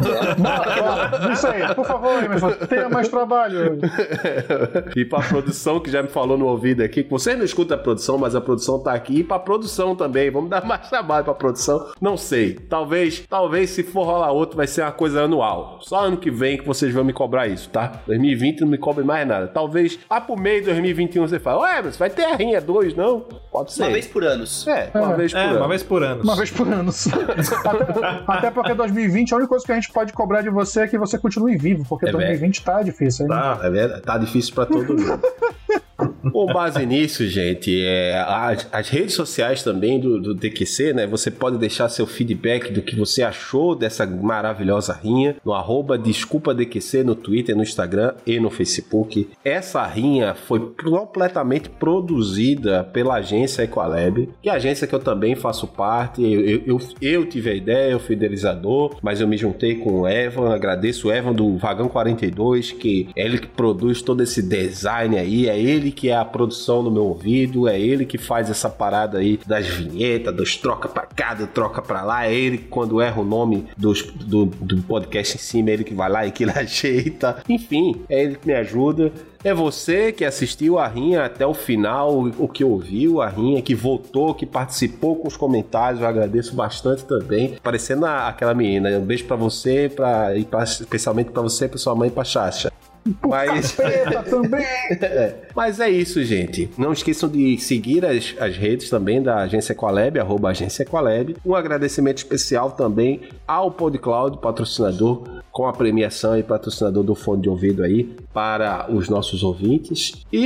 Isso aí, por favor, Emerson, tenha mais trabalho. E para a produção, que já me falou no ouvido aqui, que você não escuta a produção, mas a produção tá aqui. E para a produção também, vamos dar mais trabalho para a produção. Não sei, talvez, talvez se for rolar outro, vai ser uma coisa anual. Só ano que vem que vocês vão me cobrar isso, tá? dois mil e vinte não me cobre mais nada. Talvez lá pro meio de dois mil e vinte e um você fale, ué, mas vai ter a Rinha dois, não? Pode ser. Uma vez por ano. É, uma é. vez por é, ano. Uma vez por ano. Uma vez por ano. até, até porque dois mil e vinte, a única coisa que a gente pode cobrar de você é que você continue vivo, porque é dois mil e vinte tá difícil, hein? Tá, é verdade. Tá difícil pra todo mundo. Com base nisso, gente, é, as, as redes sociais também do, do D Q C, né? Você pode deixar seu feedback do que você achou dessa maravilhosa rinha no arroba Desculpa D Q C no Twitter, no Instagram e no Facebook. Essa rinha foi completamente produzida pela agência Equalab, que é a agência que eu também faço parte. Eu, eu, eu, eu tive a ideia, o fidelizador, mas eu me juntei com o Evan. Agradeço o Evan do Vagão quarenta e dois, que é ele que produz todo esse design aí, é ele que é a produção no meu ouvido, é ele que faz essa parada aí das vinhetas, dos troca pra cá, do troca pra lá, é ele que quando erra o nome dos, do, do podcast em cima, é ele que vai lá e que ele ajeita, enfim, é ele que me ajuda. É você que assistiu a Rinha até o final, o que ouviu a Rinha, que votou, que participou com os comentários, eu agradeço bastante também. Parecendo aquela menina, um beijo pra você, pra, e pra, especialmente pra você, pra sua mãe e pra Xaxa. Mas... também. É. Mas é isso, gente. Não esqueçam de seguir as, as redes também da Agência Equalab, arroba Agência Equalab. Um agradecimento especial também ao PodCloud, patrocinador com a premiação e patrocinador do fone de ouvido aí para os nossos ouvintes. E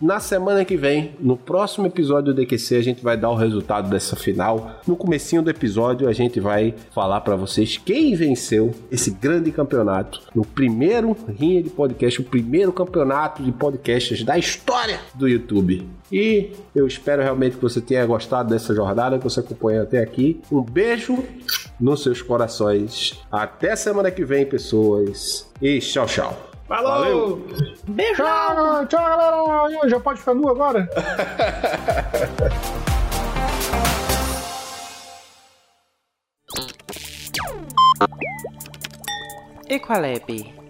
Na semana que vem, no próximo episódio do D Q C, a gente vai dar o resultado dessa final. No comecinho do episódio, a gente vai falar pra vocês quem venceu esse grande campeonato. No primeiro Rinha de Podcast, o primeiro campeonato de podcasts da história do YouTube. E eu espero realmente que você tenha gostado dessa jornada, que você acompanhou até aqui. Um beijo nos seus corações. Até semana que vem, pessoas. E tchau, tchau. Falou! Valeu. Beijo! Tchau, tchau, galera! Já pode ficar nu agora? E qual é, B?